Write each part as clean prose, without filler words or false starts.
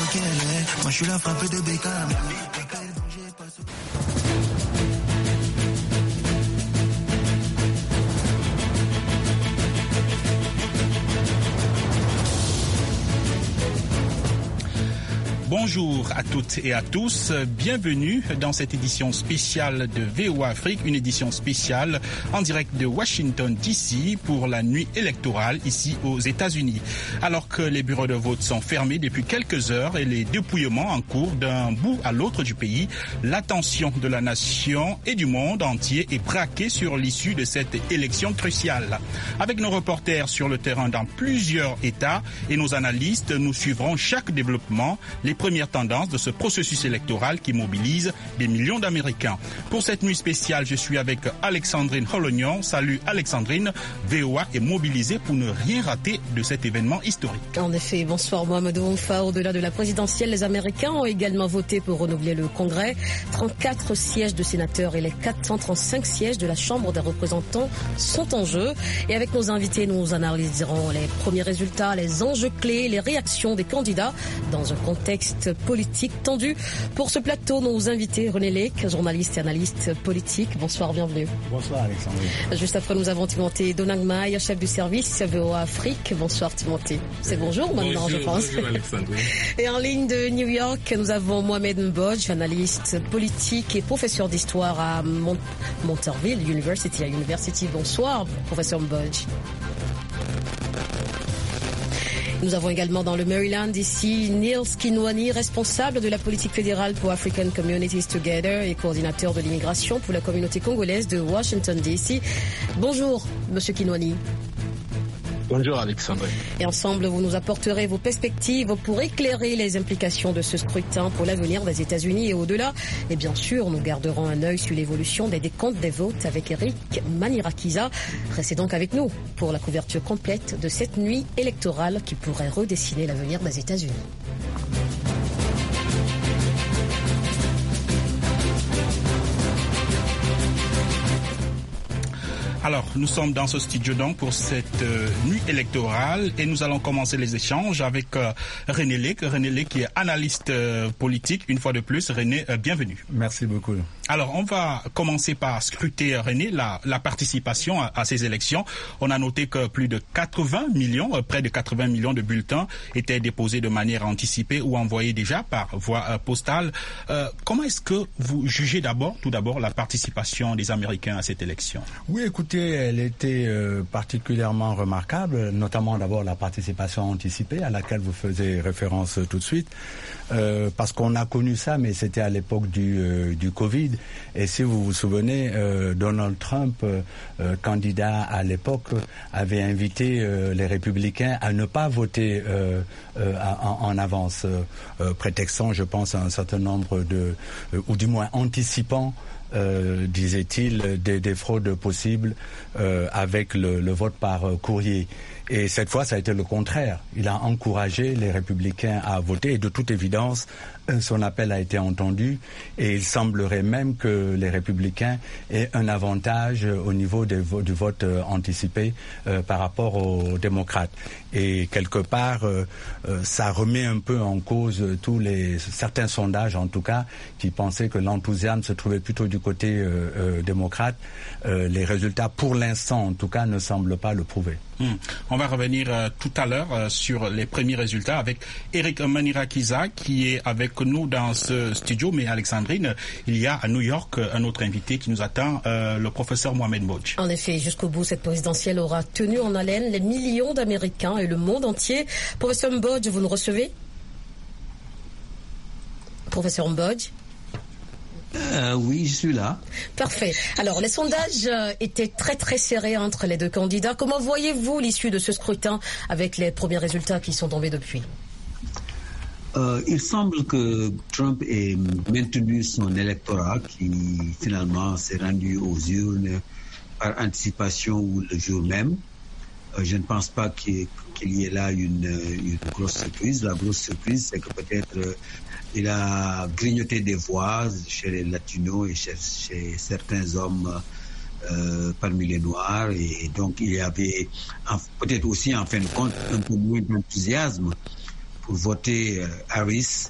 qu'elle est. Moi je suis la frappe de Beckham. Bonjour à toutes et à tous, bienvenue dans cette édition spéciale de VOA Afrique, une édition spéciale en direct de Washington DC pour la nuit électorale ici aux États-Unis. Alors que les bureaux de vote sont fermés depuis quelques heures et les dépouillements en cours d'un bout à l'autre du pays, l'attention de la nation et du monde entier est braquée sur l'issue de cette élection cruciale. Avec nos reporters sur le terrain dans plusieurs États et nos analystes, nous suivrons chaque développement, les premières tendances de ce processus électoral qui mobilise des millions d'Américains. Pour cette nuit spéciale, je suis avec Alexandrine Holognon. Salut Alexandrine, VOA est mobilisée pour ne rien rater de cet événement historique. En effet, bonsoir Mohamed Oumfa. Au-delà de la présidentielle, les Américains ont également voté pour renouveler le Congrès. 34 sièges de sénateurs et les 435 sièges de la Chambre des représentants sont en jeu. Et avec nos invités, nous analyserons les premiers résultats, les enjeux clés, les réactions des candidats dans un contexte politique tendu. Pour ce plateau, nos invités, René Lake, journaliste et analyste politique. Bonsoir, bienvenue. Bonsoir Alexandre. Juste après, nous avons Timothée Donangmaï, chef du service VOA Afrique. Bonsoir Timothée. C'est bonjour maintenant, je pense. Bonjour Alexandre. Et en ligne de New York, nous avons Mohamed Mbodj, analyste politique et professeur d'histoire à Monterville University. Bonsoir, professeur Mbodj. Nous avons également dans le Maryland ici Niels Kinwani, responsable de la politique fédérale pour African Communities Together et coordinateur de l'immigration pour la communauté congolaise de Washington DC. Bonjour, monsieur Kinwani. Bonjour Alexandre. Et ensemble, vous nous apporterez vos perspectives pour éclairer les implications de ce scrutin pour l'avenir des États-Unis et au-delà. Et bien sûr, nous garderons un œil sur l'évolution des décomptes des votes avec Eric Manirakiza. Restez donc avec nous pour la couverture complète de cette nuit électorale qui pourrait redessiner l'avenir des États-Unis. Alors, nous sommes dans ce studio donc pour cette nuit électorale et nous allons commencer les échanges avec René Lake. René Lake qui est analyste politique. Une fois de plus, René, bienvenue. Merci beaucoup. Alors, on va commencer par scruter, René, la participation à ces élections. On a noté que plus de 80 millions, près de 80 millions de bulletins étaient déposés de manière anticipée ou envoyés déjà par voie postale. Comment est-ce que vous jugez tout d'abord, la participation des Américains à cette élection? Oui, écoutez, elle était particulièrement remarquable, notamment d'abord la participation anticipée à laquelle vous faisiez référence tout de suite, parce qu'on a connu ça, mais c'était à l'époque du Covid. Et si vous vous souvenez, Donald Trump, candidat à l'époque, avait invité les républicains à ne pas voter en avance, prétextant, je pense, à un certain nombre ou du moins anticipant, disait-il, des fraudes possibles avec le vote par courrier. Et cette fois, ça a été le contraire. Il a encouragé les républicains à voter et de toute évidence, son appel a été entendu et il semblerait même que les républicains aient un avantage au niveau du vote anticipé par rapport aux démocrates. Et quelque part, ça remet un peu en cause certains sondages, en tout cas, qui pensaient que l'enthousiasme se trouvait plutôt du côté démocrate. Les résultats, pour l'instant, en tout cas, ne semblent pas le prouver. On va revenir tout à l'heure sur les premiers résultats avec Eric Manirakiza qui est avec nous dans ce studio. Mais Alexandrine, il y a à New York un autre invité qui nous attend, le professeur Mohamed Mbodj. En effet, jusqu'au bout, cette présidentielle aura tenu en haleine les millions d'Américains et le monde entier. Professeur Mbodj, vous nous recevez? Professeur Mbodj? Oui, je suis là. Parfait. Alors, les sondages étaient très très serrés entre les deux candidats. Comment voyez-vous l'issue de ce scrutin avec les premiers résultats qui sont tombés depuis? Il semble que Trump ait maintenu son électorat qui finalement s'est rendu aux urnes par anticipation ou le jour même. Je ne pense pas qu'il y ait là une grosse surprise. La grosse surprise, c'est que peut-être il a grignoté des voix chez les latinos et chez certains hommes parmi les Noirs. Et donc, il y avait peut-être aussi, en fin de compte, un peu moins d'enthousiasme pour voter Harris.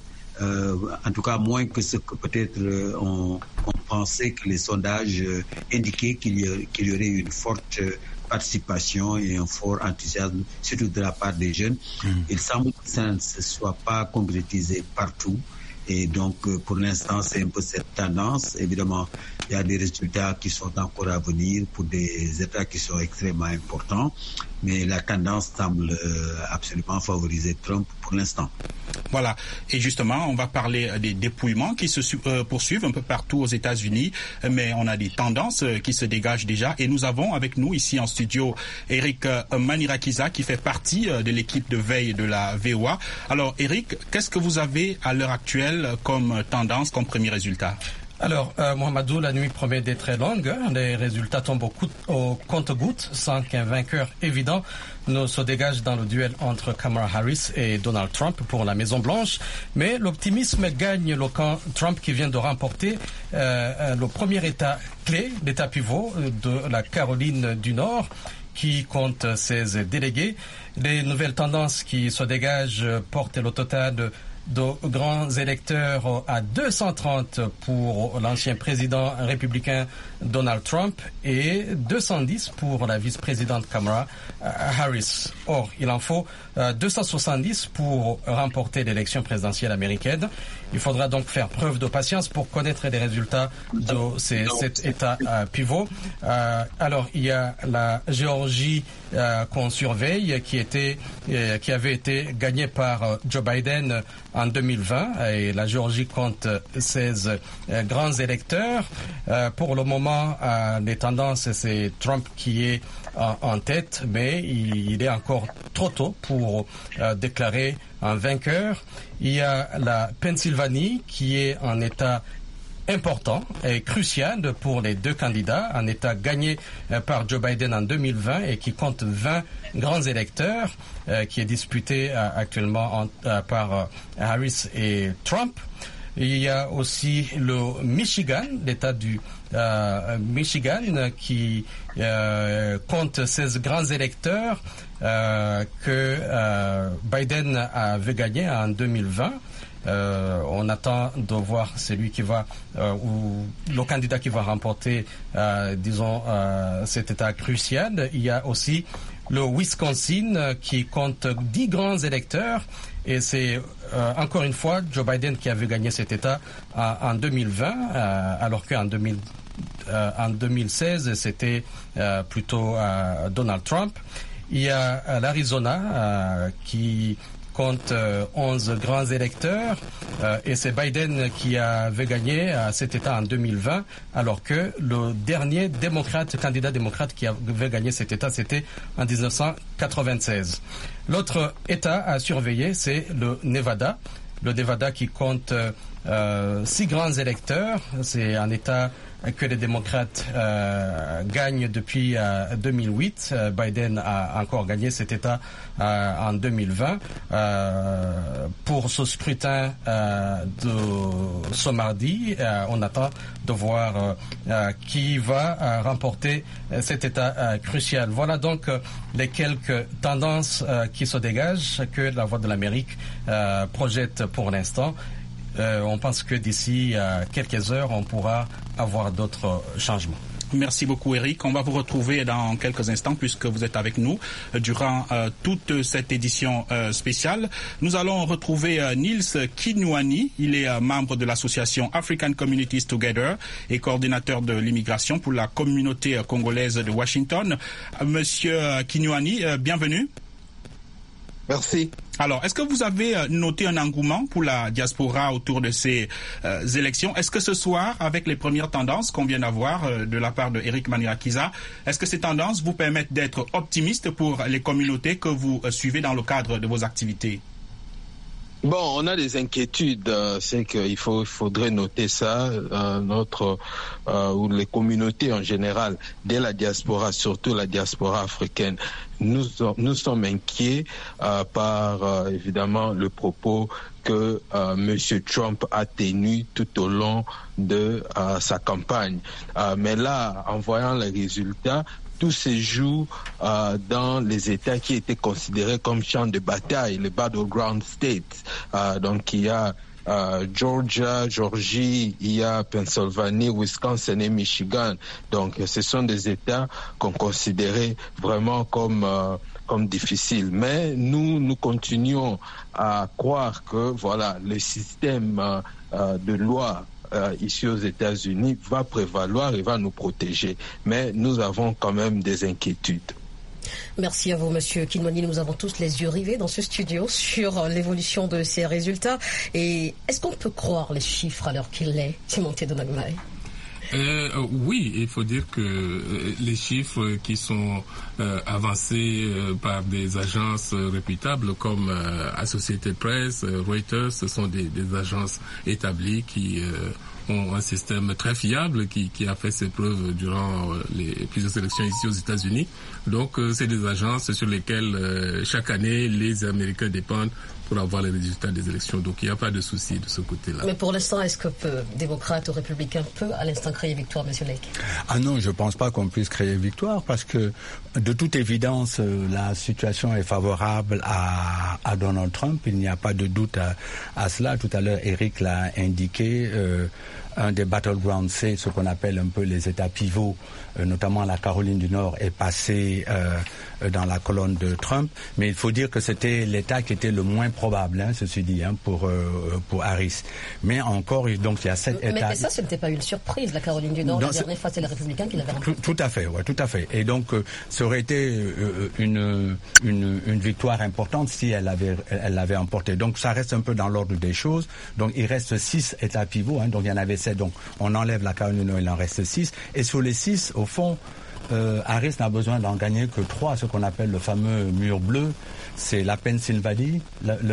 En tout cas, moins que ce que peut-être on pensait que les sondages indiquaient qu'il y aurait une forte participation et un fort enthousiasme, surtout de la part des jeunes. Il semble que ça ne se soit pas concrétisé partout. Et donc, pour l'instant, c'est un peu cette tendance. Évidemment, il y a des résultats qui sont encore à venir pour des États qui sont extrêmement importants. Mais la tendance semble absolument favoriser Trump pour l'instant. Voilà. Et justement, on va parler des dépouillements qui se poursuivent un peu partout aux États-Unis. Mais on a des tendances qui se dégagent déjà. Et nous avons avec nous ici en studio Eric Manirakiza qui fait partie de l'équipe de veille de la VOA. Alors Eric, qu'est-ce que vous avez à l'heure actuelle comme tendance, comme premier résultat? Alors, Mohamedou, la nuit promet d'être très longue. Les résultats tombent au compte-gouttes sans qu'un vainqueur évident ne se dégage dans le duel entre Kamala Harris et Donald Trump pour la Maison-Blanche. Mais l'optimisme gagne le camp Trump qui vient de remporter le premier État clé, l'État pivot de la Caroline du Nord, qui compte 16 délégués. Les nouvelles tendances qui se dégagent portent le total de grands électeurs à 230 pour l'ancien président républicain Donald Trump et 210 pour la vice-présidente Kamala Harris. Or, il en faut 270 pour remporter l'élection présidentielle américaine. Il faudra donc faire preuve de patience pour connaître les résultats de cet État pivot. Alors, il y a la Géorgie qu'on surveille, qui avait été gagnée par Joe Biden en 2020, et la Géorgie compte 16 grands électeurs. Pour le moment, les tendances, c'est Trump qui est en tête, mais il est encore trop tôt pour déclarer un vainqueur. Il y a la Pennsylvanie qui est un État important et crucial pour les deux candidats, un État gagné par Joe Biden en 2020 et qui compte 20 grands électeurs, qui est disputé actuellement par Harris et Trump. Il y a aussi le Michigan, l'État du Michigan, qui compte 16 grands électeurs que Biden avait gagné en 2020. On attend de voir celui qui va ou le candidat qui va remporter cet État crucial. Il y a aussi le Wisconsin qui compte 10 grands électeurs et c'est encore une fois Joe Biden qui avait gagné cet État en 2020 alors qu'en 2016 c'était plutôt Donald Trump. Il y a l'Arizona qui compte 11 grands électeurs et c'est Biden qui avait gagné cet État en 2020 alors que le dernier candidat démocrate qui avait gagné cet État c'était en 1996. L'autre État à surveiller c'est le Nevada. Le Nevada qui compte 6 grands électeurs. C'est un État que les démocrates gagnent depuis 2008. Biden a encore gagné cet État en 2020. Pour ce scrutin de ce mardi, on attend de voir qui va remporter cet État crucial. Voilà donc les quelques tendances qui se dégagent que la Voix de l'Amérique projette pour l'instant. On pense que d'ici quelques heures, on pourra avoir d'autres changements. Merci beaucoup Eric. On va vous retrouver dans quelques instants puisque vous êtes avec nous durant toute cette édition spéciale. Nous allons retrouver Nils Kinuani. Il est membre de l'association African Communities Together et coordinateur de l'immigration pour la communauté congolaise de Washington. Monsieur Kinuani, bienvenue. Merci. Alors, est-ce que vous avez noté un engouement pour la diaspora autour de ces élections? Est-ce que ce soir, avec les premières tendances qu'on vient d'avoir de la part de Eric Manirakiza, est-ce que ces tendances vous permettent d'être optimiste pour les communautés que vous suivez dans le cadre de vos activités? Bon, on a des inquiétudes, c'est qu'il faudrait noter ça, ou les communautés en général, dès la diaspora, surtout la diaspora africaine. Nous sommes inquiets par évidemment le propos que M. Trump a tenu tout au long de sa campagne. Mais là, en voyant les résultats, tout se joue dans les États qui étaient considérés comme champs de bataille, les battleground states. Donc il y a Georgia, Georgie, il y a Pennsylvanie, Wisconsin et Michigan. Donc ce sont des États qu'on considérait vraiment comme difficiles. Mais nous continuons à croire que voilà, le système de loi ici aux États-Unis va prévaloir et va nous protéger. Mais nous avons quand même des inquiétudes. Merci à vous, Monsieur Kinwani. Nous avons tous les yeux rivés dans ce studio sur l'évolution de ces résultats. Et est-ce qu'on peut croire les chiffres à l'heure qu'il est, Timothée Donagmay? Oui, il faut dire que les chiffres qui sont avancés par des agences réputables comme Associated Press, Reuters, ce sont des agences établies qui ont un système très fiable qui a fait ses preuves durant plusieurs élections ici aux États-Unis. Donc c'est des agences sur lesquelles chaque année les Américains dépendent pour avoir les résultats des élections. Donc il n'y a pas de souci de ce côté-là. Mais pour l'instant, est-ce que démocrate ou républicain peut à l'instant créer victoire, M. Lake? Ah non, je ne pense pas qu'on puisse créer victoire parce que de toute évidence, la situation est favorable à Donald Trump. Il n'y a pas de doute à cela. Tout à l'heure, Eric l'a indiqué. Un des battleground states, ce qu'on appelle un peu les États pivots, notamment la Caroline du Nord, est passé dans la colonne de Trump. Mais il faut dire que c'était l'État qui était le moins probable, ceci dit, pour Harris. Mais encore, donc il y a 7 États. Mais ça, ce n'était pas une surprise, la Caroline du Nord. La dernière fois, c'est les Républicains qui l'avaient remporté. Tout à fait, ouais, tout à fait. Et donc, ça aurait été une victoire importante si elle l'avait emporté. Donc, ça reste un peu dans l'ordre des choses. Donc, il reste 6 États pivots. Donc, il y en avait 7. Donc, on enlève la Caroline du Nord, il en reste 6. Et sur les 6, au fond, Harris n'a besoin d'en gagner que 3, ce qu'on appelle le fameux mur bleu. C'est la Pennsylvanie,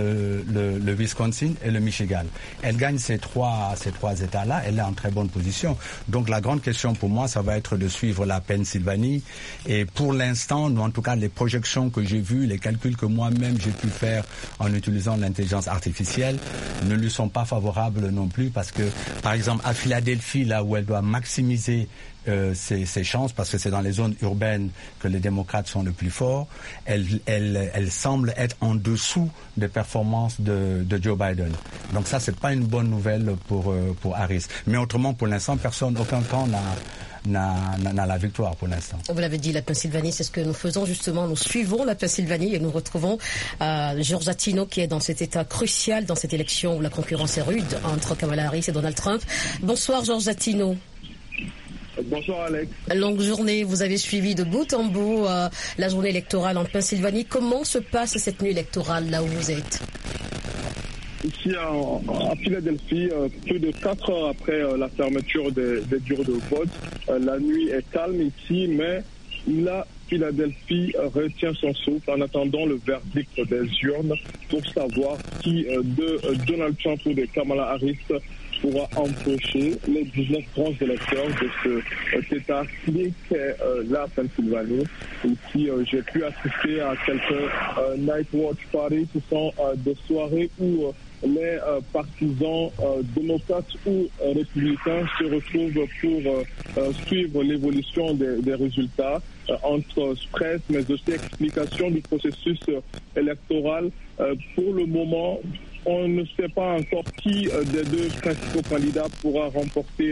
le Wisconsin et le Michigan. Elle gagne ces trois États-là, elle est en très bonne position. Donc la grande question pour moi, ça va être de suivre la Pennsylvanie. Et pour l'instant, en tout cas, les projections que j'ai vues, les calculs que moi-même j'ai pu faire en utilisant l'intelligence artificielle ne lui sont pas favorables non plus parce que, par exemple, à Philadelphie, là où elle doit maximiser ses chances, parce que c'est dans les zones urbaines que les démocrates sont le plus forts, elle semble être en dessous des performances de Joe Biden. Donc ça, c'est pas une bonne nouvelle pour Harris. Mais autrement, pour l'instant, aucun camp n'a la victoire pour l'instant. Vous l'avez dit, la Pennsylvanie, c'est ce que nous faisons justement. Nous suivons la Pennsylvanie et nous retrouvons George Attino qui est dans cet état crucial, dans cette élection où la concurrence est rude entre Kamala Harris et Donald Trump. Bonsoir George Attino. Bonsoir Alex. Longue journée, vous avez suivi de bout en bout la journée électorale en Pennsylvanie. Comment se passe cette nuit électorale là où vous êtes? Ici à Philadelphie, plus de 4 heures après la fermeture des bureaux de vote, la nuit est calme ici, mais la Philadelphie retient son souffle en attendant le verdict des urnes pour savoir qui de Donald Trump ou de Kamala Harris pourra empêcher les 19 grands électeurs de cet État qui est la Pennsylvanie. Ici, j'ai pu assister à quelques Night Watch Parties, ce sont des soirées où les partisans démocrates ou républicains se retrouvent pour suivre l'évolution des résultats entre presse, mais aussi explication du processus électoral. Pour le moment, on ne sait pas encore qui des deux principaux candidats pourra remporter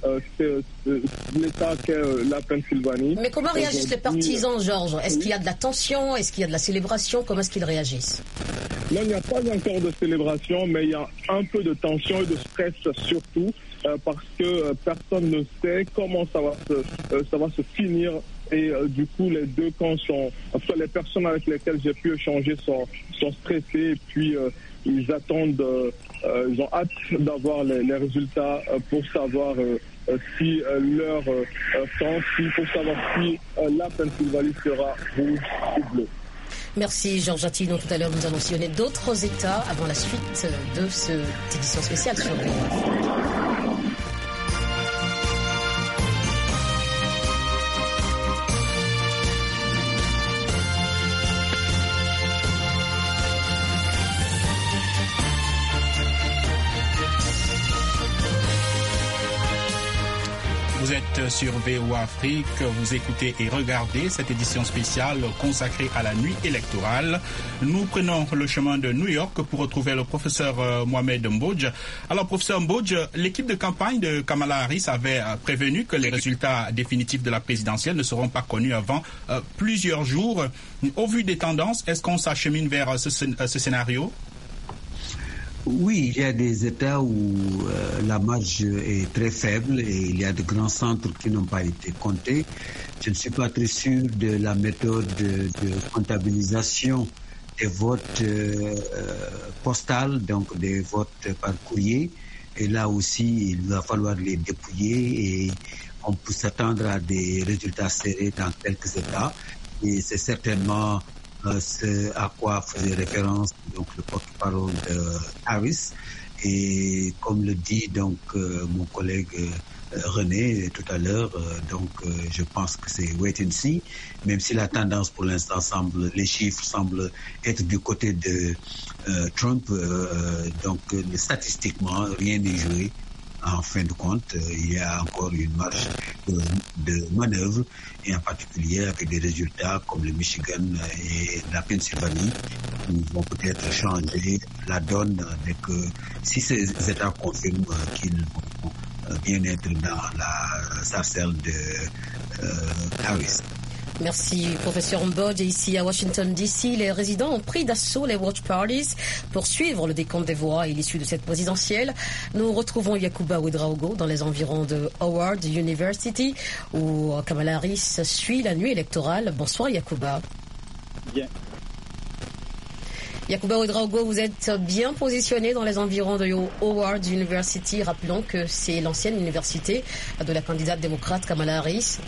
l'État qu'est la Pennsylvanie. Mais comment réagissent les partisans, Georges? Est-ce qu'il y a de la tension? Est-ce qu'il y a de la célébration? Comment est-ce qu'ils réagissent? Là, il n'y a pas encore de célébration, mais il y a un peu de tension et de stress surtout, parce que personne ne sait comment ça va se finir. Et du coup, les deux camps sont... Enfin, les personnes avec lesquelles j'ai pu échanger sont stressées et puis ils attendent... ils ont hâte d'avoir les résultats pour savoir si leur camp, pour savoir si la Pennsylvanie sera rouge ou bleue. Merci Georges Attino. Tout à l'heure, nous allons sillonner d'autres États avant la suite de cette édition spéciale sur VOA. Vous êtes sur VOA Afrique, vous écoutez et regardez cette édition spéciale consacrée à la nuit électorale. Nous prenons le chemin de New York pour retrouver le professeur Mohamed Mbodj. Alors, professeur Mbodj, l'équipe de campagne de Kamala Harris avait prévenu que les résultats définitifs de la présidentielle ne seront pas connus avant plusieurs jours. Au vu des tendances, est-ce qu'on s'achemine vers ce scénario? Oui, il y a des États où la marge est très faible et il y a de grands centres qui n'ont pas été comptés. Je ne suis pas très sûr de la méthode de comptabilisation des votes postales, donc des votes par courrier. Et là aussi, il va falloir les dépouiller et on peut s'attendre à des résultats serrés dans quelques États. Et c'est certainement ce à quoi faisait référence donc le porte-parole de Harris. Et comme le dit donc mon collègue René tout à l'heure, je pense que c'est wait and see, même si la tendance pour l'instant les chiffres semblent être du côté de Trump, statistiquement rien n'est joué. En fin de compte, il y a encore une marge de manœuvre, et en particulier avec des résultats comme le Michigan et la Pennsylvanie, qui vont peut-être changer la donne si ces États confirment qu'ils vont bien être dans la sarcelle de Harris. Merci, professeur Mbodj. Et ici à Washington, D.C., les résidents ont pris d'assaut les watch parties pour suivre le décompte des voix et l'issue de cette présidentielle. Nous retrouvons Yacouba Ouedraogo dans les environs de Howard University, où Kamala Harris suit la nuit électorale. Bonsoir, Yacouba. Bien. Yacouba Ouedraogo, vous êtes bien positionné dans les environs de Howard University. Rappelons que c'est l'ancienne université de la candidate démocrate Kamala Harris.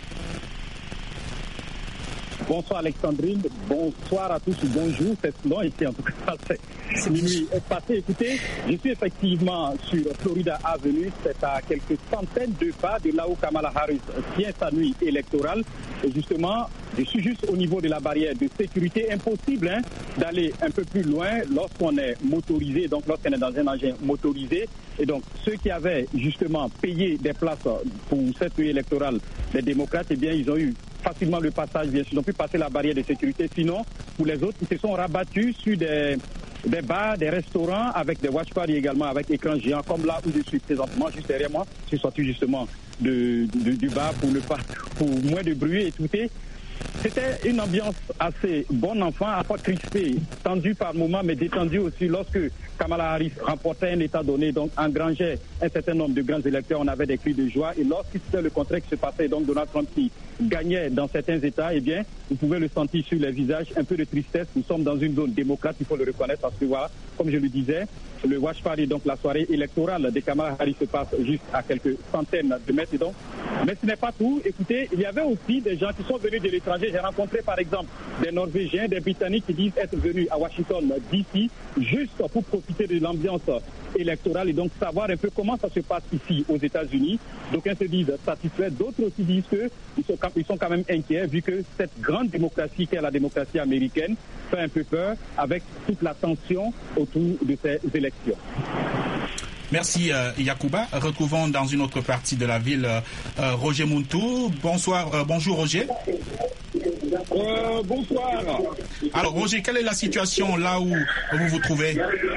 Bonsoir Alexandrine, bonsoir à tous, bonjour, c'est long ici en tout cas, c'est minuit passé. Écoutez, je suis effectivement sur Florida Avenue, c'est à quelques centaines de pas de là où Kamala Harris tient sa nuit électorale. Et justement, je suis juste au niveau de la barrière de sécurité. Impossible d'aller un peu plus loin lorsqu'on est motorisé, donc lorsqu'on est dans un engin motorisé. Et donc, ceux qui avaient justement payé des places pour cette nuit électorale, les démocrates, eh bien, ils ont eu facilement le passage, bien sûr, ils ont pu passer la barrière de sécurité. Sinon, pour les autres, ils se sont rabattus sur des bars, des restaurants avec des watch parties également, avec écran géant, comme là où je suis présentement, juste derrière moi. Je suis sorti justement du bar pour moins de bruit et tout. C'était une ambiance assez bonne enfant, à fois crispée, tendue par moments, mais détendue aussi lorsque Kamala Harris remportait un État donné, donc engrangeait un certain nombre de grands électeurs, on avait des cris de joie. Et lorsque c'était le contraire qui se passait, donc Donald Trump qui gagnait dans certains États, eh bien, vous pouvez le sentir sur les visages, un peu de tristesse. Nous sommes dans une zone démocrate, il faut le reconnaître, parce que voilà, comme je le disais, le watch party, donc la soirée électorale de Kamala Harris se passe juste à quelques centaines de mètres. Donc. Mais ce n'est pas tout. Écoutez, il y avait aussi des gens qui sont venus de l'étranger. J'ai rencontré par exemple des Norvégiens, des Britanniques qui disent être venus à Washington DC juste pour profiter de l'ambiance électorale et donc savoir un peu comment ça se passe ici aux États-Unis. D'aucuns se disent satisfaits, d'autres aussi disent qu'ils sont quand même inquiets vu que cette grande démocratie qu'est la démocratie américaine fait un peu peur avec toute la tension autour de ces élections. Merci Yacouba. Retrouvons dans une autre partie de la ville Roger Muntou. Bonjour Roger. Bonsoir. Alors Roger, quelle est la situation là où vous vous trouvez?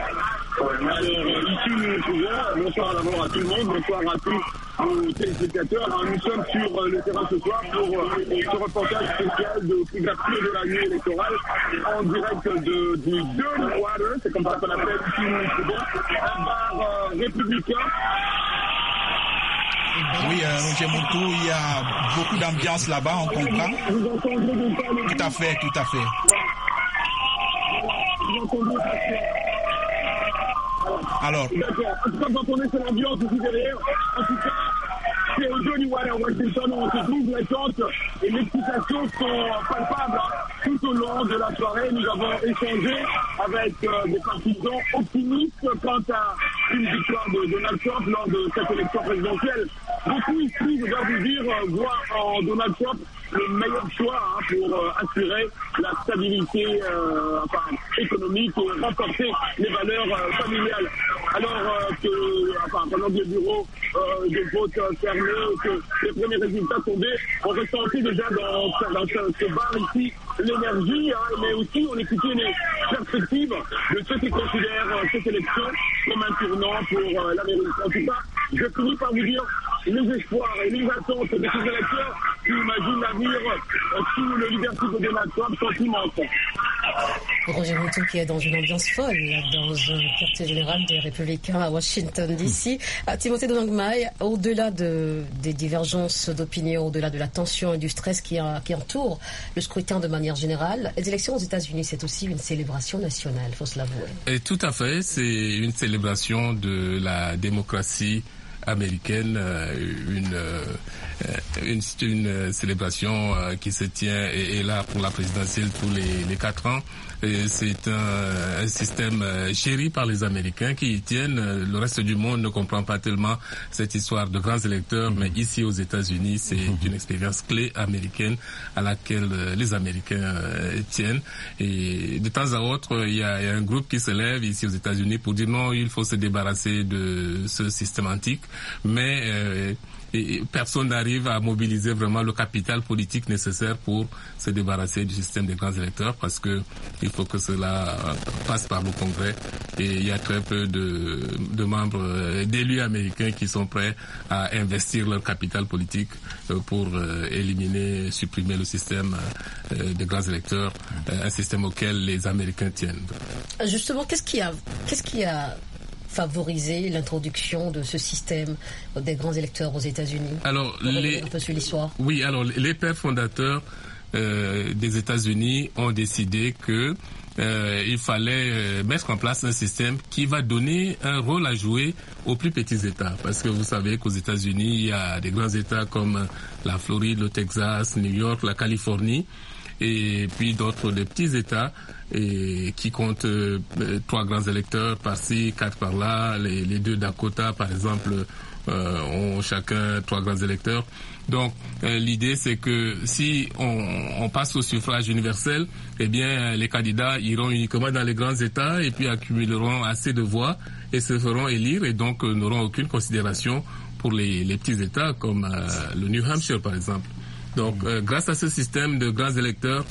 Ici nous nous trouvons, bonsoir d'abord à tout le monde, bonsoir à tous nos téléspectateurs. Alors, nous sommes sur le terrain ce soir pour ce reportage spécial de couverture de la nuit électorale en direct du Dirty Water, c'est comme ça qu'on appelle ici nous nous trouvons, un bar républicain. Oui, Roger Muntou, il y a beaucoup d'ambiance là-bas, on comprend. Vous entendez Tout à fait. Vous entendez Alors. D'accord. En tout cas, vous entendez cette ambiance ici derrière. En tout cas, c'est au Dirty Water Washington où on se trouve. Les tentes et l'excitation sont palpables tout au long de la soirée. Nous avons échangé avec des partisans optimistes quant à une victoire de Donald Trump lors de cette élection présidentielle. Beaucoup ici, je dois vous dire, voient en Donald Trump le meilleur choix pour assurer la stabilité économique et renforcer les valeurs familiales. Alors que pendant que le bureau de vote fermé, que les premiers résultats tombaient, on ressentait déjà dans ce bar ici l'énergie, mais aussi on écoutait les perspectives de ceux qui considèrent cette élection comme un tournant pour l'Amérique. En tout cas, je finis par vous dire les espoirs et les attentes de ces électeurs qui imaginent l'avenir sous le leadership de Donald Trump sont immenses. Roger Moutou qui est dans une ambiance folle dans un quartier général des Républicains à Washington DC. Timothée Donangmaï, au-delà des divergences d'opinion, au-delà de la tension et du stress qui entoure le scrutin de manière générale, les élections aux États-Unis, c'est aussi une célébration nationale, il faut se l'avouer. Et tout à fait, c'est une célébration de la démocratie américaine, une célébration qui se tient et est là pour la présidentielle tous les 4 ans. C'est un système chéri par les Américains qui y tiennent. Le reste du monde ne comprend pas tellement cette histoire de grands électeurs, mais ici aux États-Unis, c'est une expérience clé américaine à laquelle les Américains tiennent. Et de temps à autre, il y a un groupe qui se lève ici aux États-Unis pour dire non, il faut se débarrasser de ce système antique, mais et personne n'arrive à mobiliser vraiment le capital politique nécessaire pour se débarrasser du système des grands électeurs, parce que il faut que cela passe par le Congrès, et il y a très peu de membres, d'élus américains qui sont prêts à investir leur capital politique pour supprimer le système des grands électeurs, un système auquel les Américains tiennent. Justement, qu'est-ce qui a favoriser l'introduction de ce système des grands électeurs aux États-Unis? Alors, un peu sur l'histoire. Oui, alors les pères fondateurs des États-Unis ont décidé que il fallait mettre en place un système qui va donner un rôle à jouer aux plus petits États. Parce que vous savez qu'aux États-Unis, il y a des grands États comme la Floride, le Texas, New York, la Californie, et puis d'autres des petits États qui comptent 3 grands électeurs par-ci, 4 par-là. Les 2 Dakota, par exemple, ont chacun 3 grands électeurs. Donc l'idée, c'est que si on passe au suffrage universel, eh bien les candidats iront uniquement dans les grands États et puis accumuleront assez de voix et se feront élire, et donc n'auront aucune considération pour les petits États comme le New Hampshire, par exemple. Donc, grâce à ce système de grands électeurs,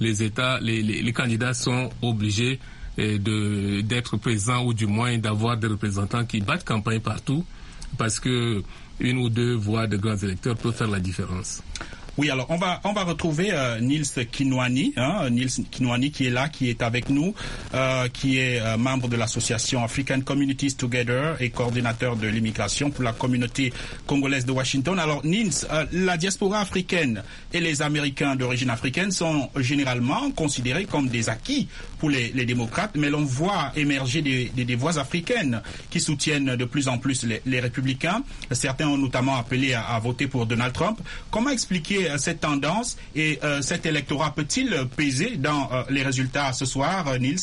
les candidats sont obligés d'être présents, ou du moins d'avoir des représentants qui battent campagne partout, parce que 1 ou 2 voix de grands électeurs peuvent faire la différence. Oui, alors on va retrouver Nils Kinwani, Nils Kinwani qui est là, qui est avec nous, qui est membre de l'association African Communities Together et coordinateur de l'immigration pour la communauté congolaise de Washington. Alors Nils, la diaspora africaine et les Américains d'origine africaine sont généralement considérés comme des acquis pour les démocrates, mais l'on voit émerger des voix africaines qui soutiennent de plus en plus les républicains. Certains ont notamment appelé à voter pour Donald Trump. Comment expliquer cette tendance et cet électorat peut-il peser dans les résultats ce soir, Nils?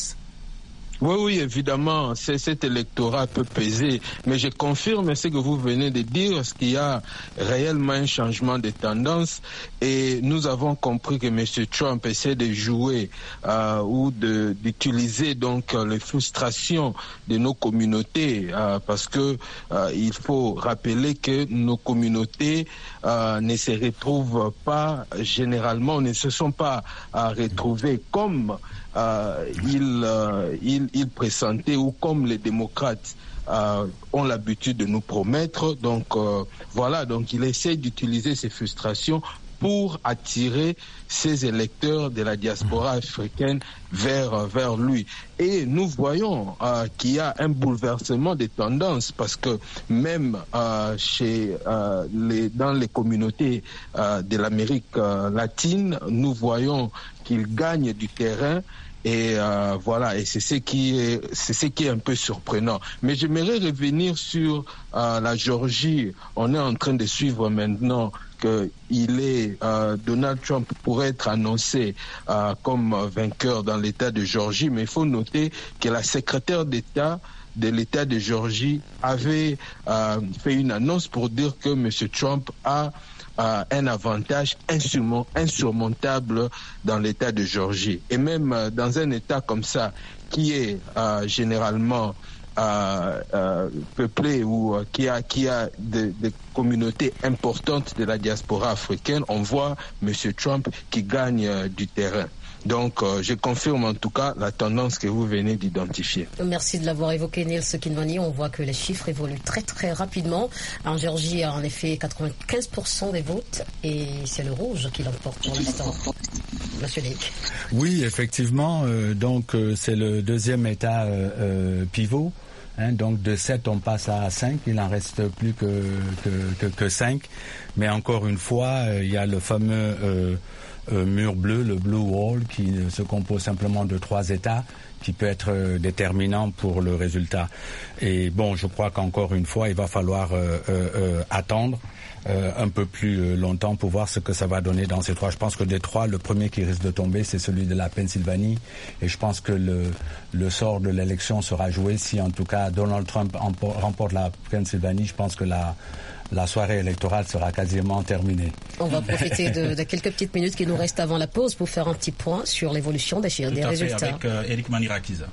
Oui, évidemment, cet électorat peut peser, mais je confirme ce que vous venez de dire, ce qu'il y a réellement un changement de tendance, et nous avons compris que M. Trump essaie de jouer ou d'utiliser donc les frustrations de nos communautés, parce que il faut rappeler que nos communautés ne se retrouvent pas généralement, ne se sont pas retrouvées comme il pressentait ou comme les démocrates ont l'habitude de nous promettre. Donc voilà, donc il essaie d'utiliser ces frustrations pour attirer ces électeurs de la diaspora africaine vers lui. Et nous voyons qu'il y a un bouleversement des tendances, parce que même dans les communautés de l'Amérique latine, nous voyons qu'ils gagnent du terrain. Et voilà, et c'est ce qui est un peu surprenant. Mais j'aimerais revenir sur la Géorgie. On est en train de suivre maintenant que Donald Trump pourrait être annoncé comme vainqueur dans l'État de Géorgie, mais il faut noter que la secrétaire d'État de l'État de Géorgie avait fait une annonce pour dire que M. Trump a un avantage insurmontable dans l'État de Géorgie. Et même dans un État comme ça, qui est généralement peuplée ou qui a des communautés importantes de la diaspora africaine, on voit M. Trump qui gagne du terrain. Donc, je confirme en tout cas la tendance que vous venez d'identifier. Merci de l'avoir évoqué, Nils Kinvani. On voit que les chiffres évoluent très très rapidement. En Géorgie, il y a en effet 95% des votes et c'est le rouge qui l'emporte pour l'instant. Monsieur Lake. Oui, effectivement. Donc, c'est le deuxième État pivot. Donc de 7 on passe à 5, il n'en reste plus que 5. Mais encore une fois, il y a le fameux mur bleu, le Blue Wall, qui se compose simplement de 3 États, qui peut être déterminant pour le résultat. Et bon, je crois qu'encore une fois, il va falloir attendre un peu plus longtemps pour voir ce que ça va donner dans ces 3. Je pense que des 3, le premier qui risque de tomber, c'est celui de la Pennsylvanie. Et je pense que le sort de l'élection sera joué si, en tout cas, Donald Trump remporte la Pennsylvanie. Je pense que la soirée électorale sera quasiment terminée. On va profiter de quelques petites minutes qui nous restent avant la pause pour faire un petit point sur l'évolution des résultats. Avec Eric Manirakiza.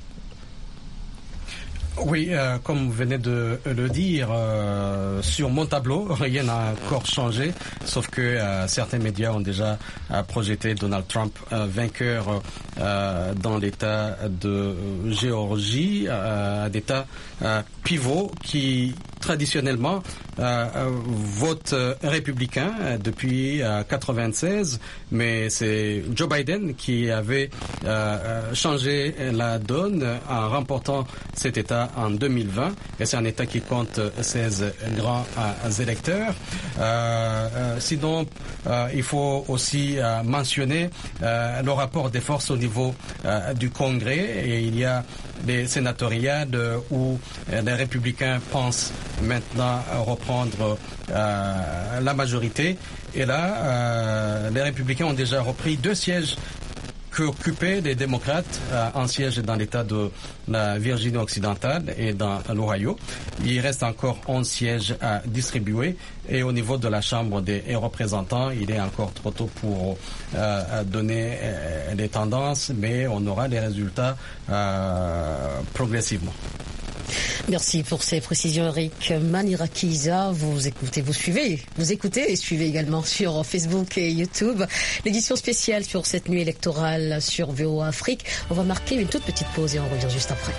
Oui, comme vous venez de le dire, sur mon tableau, rien n'a encore changé, sauf que certains médias ont déjà projeté Donald Trump vainqueur dans l'État de Géorgie, un État pivot qui traditionnellement vote républicain depuis 1996, mais c'est Joe Biden qui avait changé la donne en remportant cet État en 2020, et c'est un État qui compte 16 grands électeurs. Sinon, il faut aussi mentionner le rapport des forces au niveau du Congrès, et il y a des sénatoriales où les républicains pensent maintenant reprendre la majorité, et là les républicains ont déjà repris 2 sièges qu'occupaient les démocrates, un siège dans l'État de la Virginie occidentale et dans l'Ohio. Il reste encore 11 sièges à distribuer, et au niveau de la Chambre des représentants, il est encore trop tôt pour donner les tendances, mais on aura les résultats progressivement. Merci pour ces précisions, Eric Manirakiza. Vous écoutez et suivez également sur Facebook et YouTube l'édition spéciale sur cette nuit électorale sur VOA Afrique. On va marquer une toute petite pause et on revient juste après.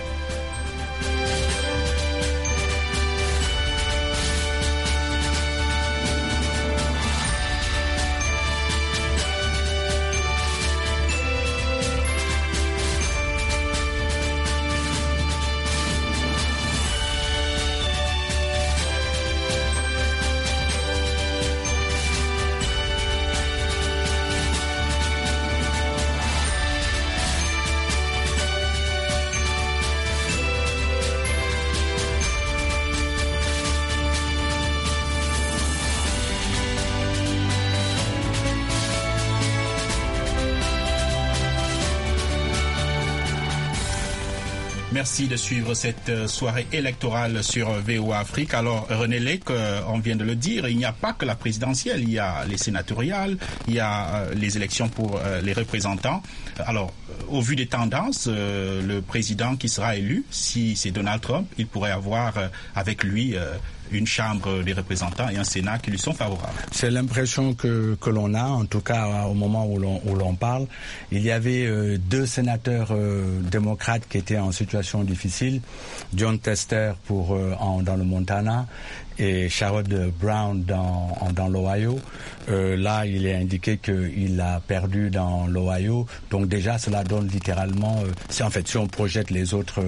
Merci de suivre cette soirée électorale sur VOA Afrique. Alors, René Lake, on vient de le dire, il n'y a pas que la présidentielle, il y a les sénatoriales, il y a les élections pour les représentants. Alors, au vu des tendances, le président qui sera élu, si c'est Donald Trump, il pourrait avoir avec lui une chambre des représentants et un Sénat qui lui sont favorables. C'est l'impression que l'on a, en tout cas au moment où l'on parle. Il y avait 2 sénateurs démocrates qui étaient en situation difficile, John Tester dans le Montana et Sherrod Brown dans l'Ohio. Là, il est indiqué qu'il a perdu dans l'Ohio. Donc déjà, cela donne littéralement... si on projette les autres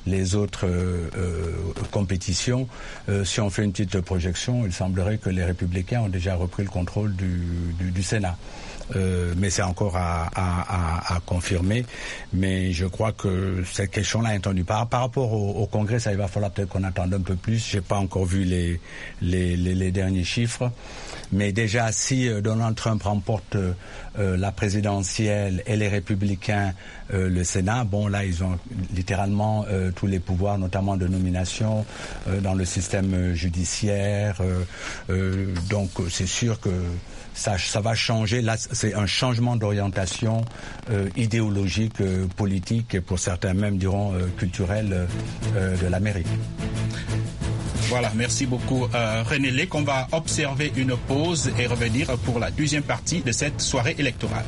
compétitions, si on fait une petite projection, il semblerait que les républicains ont déjà repris le contrôle du Sénat. Mais c'est encore à confirmer. Mais je crois que cette question-là est entendue. Par rapport au Congrès, ça, il va falloir peut-être qu'on attende un peu plus. J'ai pas encore vu les derniers chiffres. Mais déjà, si Donald Trump remporte la présidentielle et les républicains le Sénat, bon là, ils ont littéralement tous les pouvoirs, notamment de nomination dans le système judiciaire. Donc, c'est sûr que ça va changer. Là, c'est un changement d'orientation idéologique, politique, et pour certains même diront culturelle de l'Amérique. Voilà, merci beaucoup René Lec. On va observer une pause et revenir pour la deuxième partie de cette soirée électorale.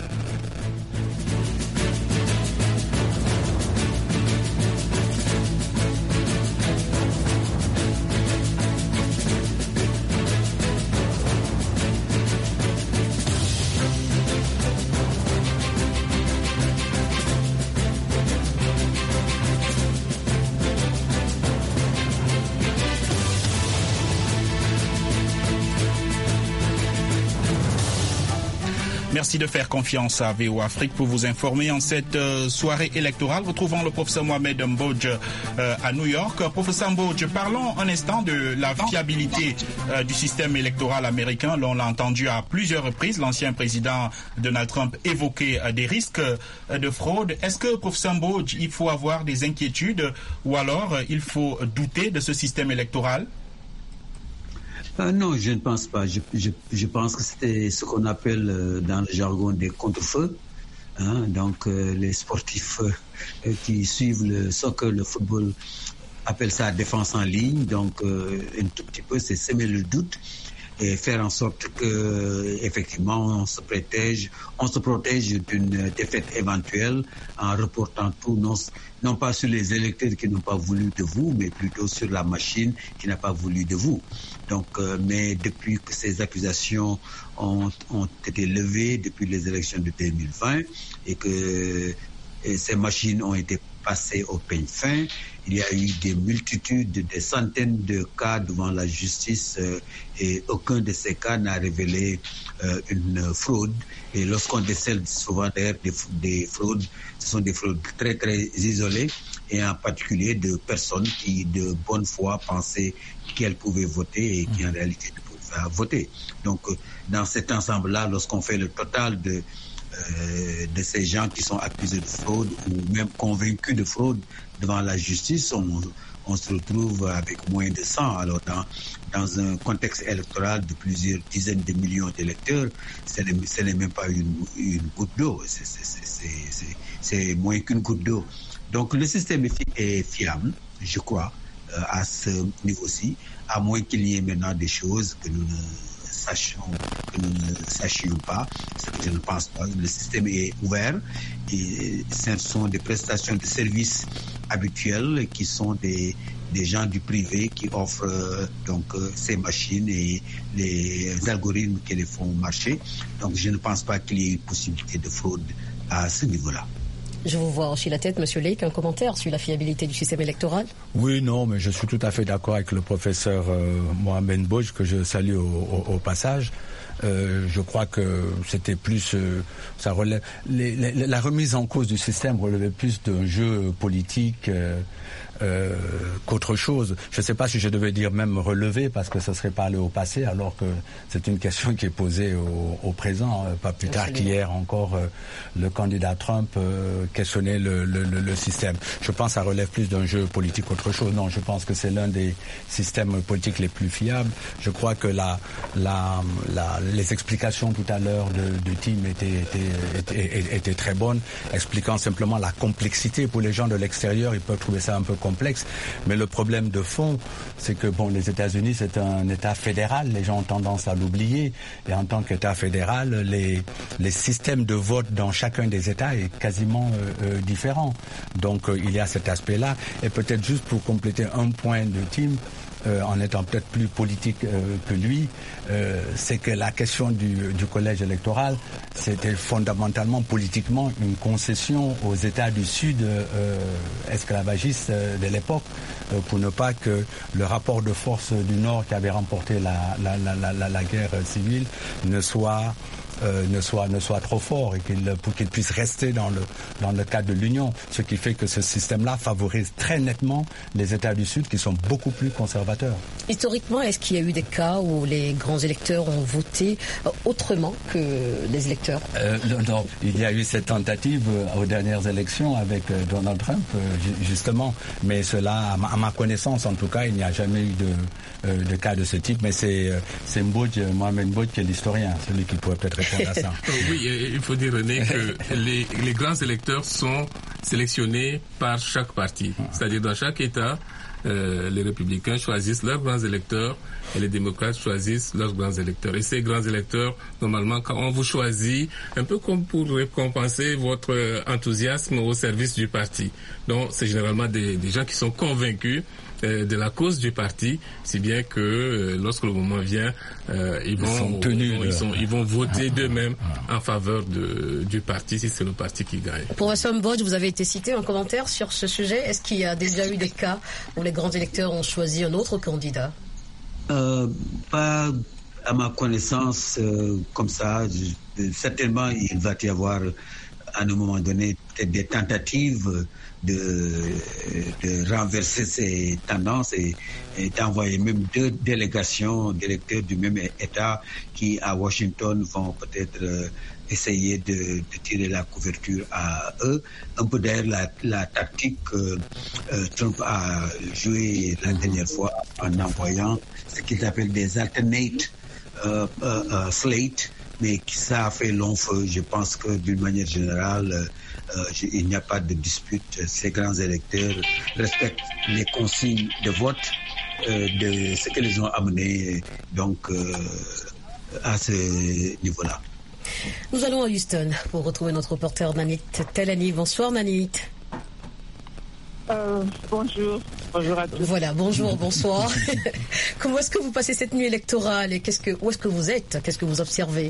Merci de faire confiance à VOA Afrique pour vous informer en cette soirée électorale. Retrouvons le professeur Mohamed Mbodj à New York. Professeur Mbodj, parlons un instant de la fiabilité du système électoral américain. On l'a entendu à plusieurs reprises. L'ancien président Donald Trump évoquait des risques de fraude. Est-ce que, professeur Mbodj, il faut avoir des inquiétudes ou alors il faut douter de ce système électoral? Non, je ne pense pas. Je pense que c'était ce qu'on appelle dans le jargon des contre-feux. Donc les sportifs qui suivent le soccer, le football, appellent ça défense en ligne. Donc un tout petit peu, c'est semer le doute et faire en sorte que effectivement on se protège d'une défaite éventuelle en reportant tout, non pas sur les électeurs qui n'ont pas voulu de vous, mais plutôt sur la machine qui n'a pas voulu de vous. Donc, mais depuis que ces accusations ont été levées depuis les élections de 2020 et que ces machines ont été passées au peigne fin, il y a eu des centaines de cas devant la justice et aucun de ces cas n'a révélé une fraude. Et lorsqu'on décèle souvent d'ailleurs des fraudes, ce sont des fraudes très très isolées et en particulier de personnes qui de bonne foi pensaient qu'elles pouvaient voter et qui en réalité ne pouvaient pas voter. Donc dans cet ensemble-là, lorsqu'on fait le total de ces gens qui sont accusés de fraude ou même convaincus de fraude devant la justice, on se retrouve avec moins de 100. Alors dans un contexte électoral de plusieurs dizaines de millions d'électeurs, ce n'est même pas une goutte d'eau, c'est moins qu'une goutte d'eau. Donc le système est fiable, je crois, à ce niveau-ci, à moins qu'il y ait maintenant des choses que nous ne sachions pas, ce que je ne pense pas. Le système est ouvert et ce sont des prestations de services habituelles qui sont des gens du privé qui offrent donc ces machines et les algorithmes qui les font marcher. Donc je ne pense pas qu'il y ait une possibilité de fraude à ce niveau-là. Je vous vois hocher la tête, Monsieur Lec. Un commentaire sur la fiabilité du système électoral? Oui, non, mais je suis tout à fait d'accord avec le professeur Mohamed Mbodj, que je salue au passage. Je crois que c'était plus, ça relève, la remise en cause du système relevait plus d'un jeu politique qu'autre chose. Je ne sais pas si je devais dire même relever, parce que ça serait parler au passé, alors que c'est une question qui est posée au présent. Pas plus tard qu'hier encore, le candidat Trump questionnait le système. Je pense que ça relève plus d'un jeu politique qu'autre chose. Non, je pense que c'est l'un des systèmes politiques les plus fiables. Je crois que les explications tout à l'heure du team étaient très bonnes, expliquant simplement la complexité. Pour les gens de l'extérieur, ils peuvent trouver ça un peu complexe, mais le problème de fond, c'est que les États-Unis, c'est un État fédéral. Les gens ont tendance à l'oublier, et en tant qu'État fédéral, les systèmes de vote dans chacun des États est quasiment différent. Donc il y a cet aspect-là. Et peut-être juste pour compléter un point de Tim, en étant peut-être plus politique que lui, c'est que la question du collège électoral, c'était fondamentalement politiquement une concession aux États du Sud esclavagistes de l'époque, pour ne pas que le rapport de force du Nord qui avait remporté la guerre civile ne soit trop fort, et pour qu'il puisse rester dans le cadre de l'Union, ce qui fait que ce système-là favorise très nettement les États du Sud qui sont beaucoup plus conservateurs. Historiquement, est-ce qu'il y a eu des cas où les grands électeurs ont voté autrement que les électeurs? Non, il y a eu cette tentative aux dernières élections avec Donald Trump, justement, mais cela, à ma connaissance en tout cas, il n'y a jamais eu de cas de ce type, mais c'est Mohamed Mbodj qui est l'historien, celui qui pourrait peut-être répondre à ça. Oui, il faut dire, René, que les grands électeurs sont sélectionnés par chaque parti. C'est-à-dire dans chaque État, les républicains choisissent leurs grands électeurs et les démocrates choisissent leurs grands électeurs. Et ces grands électeurs, normalement, quand on vous choisit, un peu comme pour récompenser votre enthousiasme au service du parti. Donc, c'est généralement des gens qui sont convaincus de la cause du parti, si bien que lorsque le moment vient, ils vont voter d'eux-mêmes en faveur du parti, si c'est le parti qui gagne. Professeur Mbodj, vous avez été cité en commentaire sur ce sujet. Est-ce qu'il y a déjà eu des cas où les grands électeurs ont choisi un autre candidat? Pas à ma connaissance comme ça. Certainement, il va y avoir à un moment donné peut-être des tentatives de renverser ces tendances et d'envoyer même 2 délégations d'électeurs du même État qui, à Washington, vont peut-être essayer de tirer la couverture à eux. Un peu d'ailleurs la tactique que Trump a joué la dernière fois en envoyant ce qu'ils appellent des alternate slates, mais ça a fait long feu. Je pense que d'une manière générale, il n'y a pas de dispute. Ces grands électeurs respectent les consignes de vote de ce qu'ils ont amené donc à ce niveau-là. Nous allons à Houston pour retrouver notre reporter Nanit Telani. Bonsoir Nanit. Bonjour à tous. Voilà, bonsoir. Comment est-ce que vous passez cette nuit électorale et où est-ce que vous êtes? Qu'est-ce que vous observez?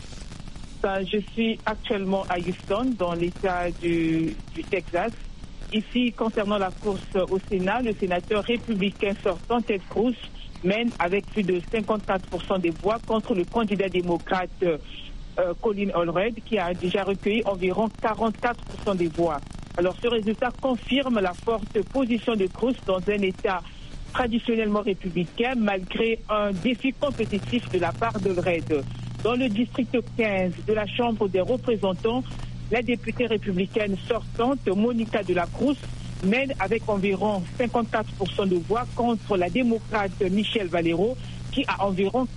Je suis actuellement à Houston, dans l'État du Texas. Ici, concernant la course au Sénat, le sénateur républicain sortant, Ted Cruz, mène avec plus de 54% des voix contre le candidat démocrate Colin Allred, qui a déjà recueilli environ 44% des voix. Alors, ce résultat confirme la forte position de Cruz dans un État traditionnellement républicain, malgré un défi compétitif de la part d'Allred. Dans le district 15 de la Chambre des représentants, la députée républicaine sortante, Monica de la Cruz, mène avec environ 54% de voix contre la démocrate Michelle Valero, qui a environ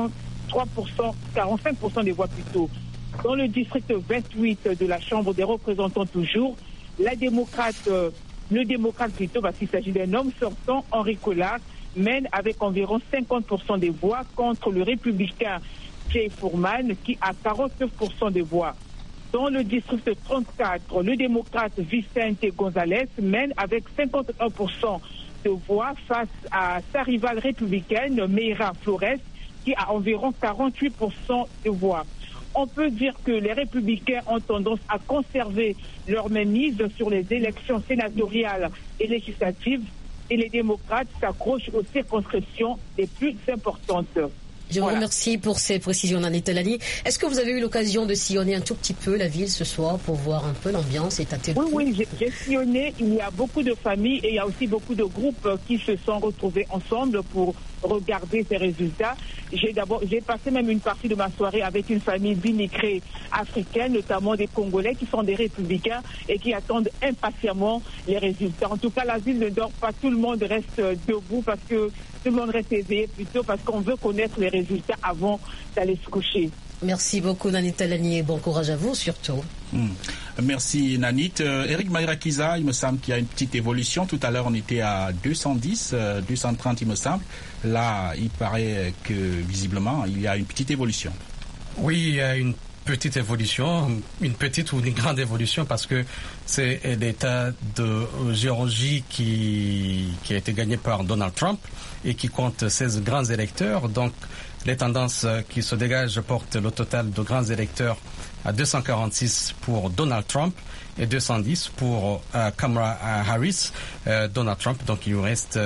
45% des voix plutôt. Dans le district 28 de la Chambre des représentants toujours, le démocrate plutôt, parce qu'il s'agit d'un homme sortant, Henry Collard, mène avec environ 50% des voix contre le républicain Jay Foreman, qui a 49% des voix. Dans le district 34, le démocrate Vicente Gonzalez mène avec 51% de voix face à sa rivale républicaine, Mayra Flores, qui a environ 48% de voix. On peut dire que les républicains ont tendance à conserver leur mainmise sur les élections sénatoriales et législatives, et les démocrates s'accrochent aux circonscriptions les plus importantes. Je vous remercie pour ces précisions, Nanit Telani. Est-ce que vous avez eu l'occasion de sillonner un tout petit peu la ville ce soir pour voir un peu l'ambiance et tâter le pouls? Oui, j'ai sillonné. Il y a beaucoup de familles et il y a aussi beaucoup de groupes qui se sont retrouvés ensemble pour regarder ces résultats. J'ai passé même une partie de ma soirée avec une famille d'immigrés africains, notamment des Congolais qui sont des républicains et qui attendent impatiemment les résultats. En tout cas, la ville ne dort pas. Tout le monde reste debout parce que tout le monde reste éveillé plutôt parce qu'on veut connaître les résultats avant d'aller se coucher. Merci beaucoup Nanit Telani et bon courage à vous surtout. Merci Nanit. Eric Maïrakiza, il me semble qu'il y a une petite évolution. Tout à l'heure on était à 210, 230 il me semble. Là il paraît que visiblement il y a une petite évolution. Oui, il y a une petite évolution, une petite ou une grande évolution parce que c'est l'État de Géorgie qui a été gagné par Donald Trump et qui compte 16 grands électeurs. Donc les tendances qui se dégagent portent le total de grands électeurs à 246 pour Donald Trump et 210 pour Kamala Harris, Donald Trump. Donc il nous reste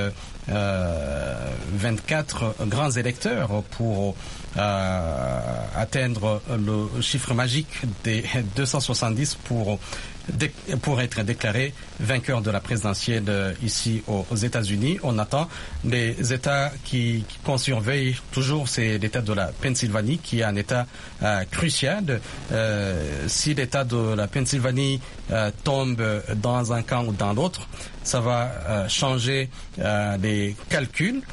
24 grands électeurs pour atteindre le chiffre magique des 270 pour être déclaré vainqueur de la présidentielle ici aux États-Unis. On attend les États qu'on surveille toujours, c'est l'État de la Pennsylvanie qui est un État crucial. Si l'État de la Pennsylvanie tombe dans un camp ou dans l'autre, ça va changer les calculs.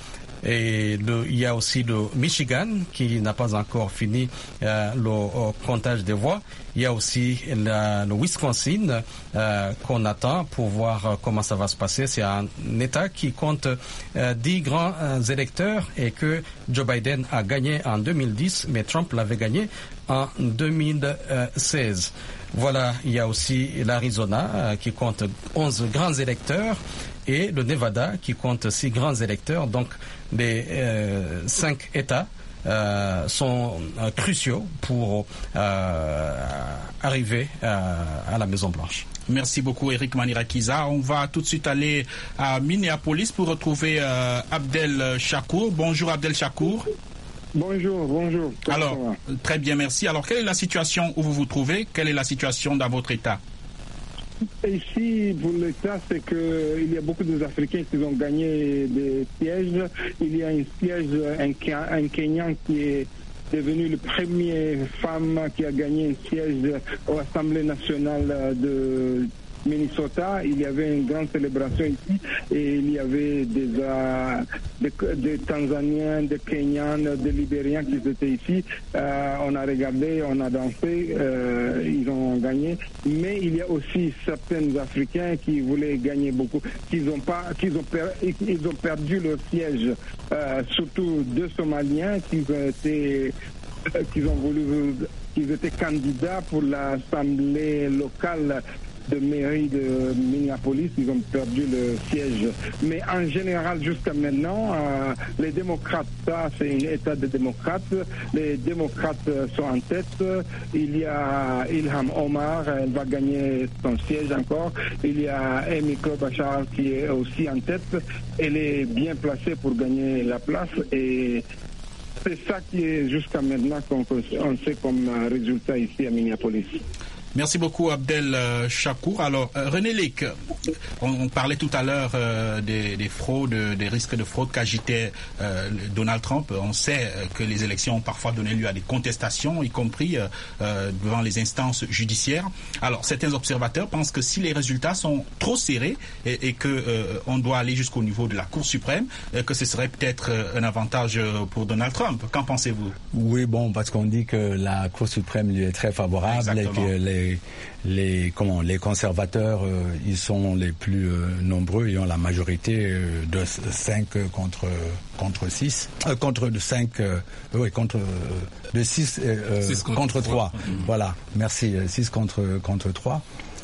Et il y a aussi le Michigan qui n'a pas encore fini le comptage des voix. Il y a aussi le Wisconsin qu'on attend pour voir comment ça va se passer. C'est un État qui compte 10 grands électeurs et que Joe Biden a gagné en 2010, mais Trump l'avait gagné en 2016. Voilà, il y a aussi l'Arizona qui compte 11 grands électeurs et le Nevada qui compte 6 grands électeurs. Donc les 5 États sont cruciaux pour arriver à la Maison-Blanche. Merci beaucoup Eric Manirakiza. On va tout de suite aller à Minneapolis pour retrouver Abdel Chakour. Bonjour Abdel Chakour. Bonjour. Alors, très bien, merci. Alors, quelle est la situation où vous vous trouvez? Quelle est la situation dans votre État? Ici, pour l'État, c'est qu'il y a beaucoup d'Africains qui ont gagné des sièges. Il y a un siège, un Kenyan qui est devenu la première femme qui a gagné un siège à l'Assemblée nationale de Minnesota. Il y avait une grande célébration ici et il y avait des Tanzaniens, des Kenyans, des Libériens qui étaient ici. On a regardé, on a dansé, ils ont gagné. Mais il y a aussi certains Africains qui voulaient gagner beaucoup, ils ont perdu leur siège. Surtout 2 Somaliens qui étaient candidats pour l'Assemblée locale de mairie de Minneapolis, ils ont perdu le siège. Mais en général, jusqu'à maintenant, les démocrates, ça c'est un État de démocrates, les démocrates sont en tête. Il y a Ilhan Omar, elle va gagner son siège encore. Il y a Amy Klobuchar qui est aussi en tête. Elle est bien placée pour gagner la place et c'est ça qui est jusqu'à maintenant qu'on sait comme résultat ici à Minneapolis. Merci beaucoup Abdel Chakour. Alors René Léque, on parlait tout à l'heure des fraudes, des risques de fraude qu'agitait Donald Trump. On sait que les élections ont parfois donné lieu à des contestations, y compris devant les instances judiciaires. Alors certains observateurs pensent que si les résultats sont trop serrés et que on doit aller jusqu'au niveau de la Cour suprême, que ce serait peut-être un avantage pour Donald Trump. Qu'en pensez-vous? Oui, bon, parce qu'on dit que la Cour suprême lui est très favorable. Exactement. Et que les conservateurs, ils sont les plus nombreux, ils ont la majorité de 5 contre 6, contre 5, de 6 contre 3. Voilà, merci, 6 contre 3.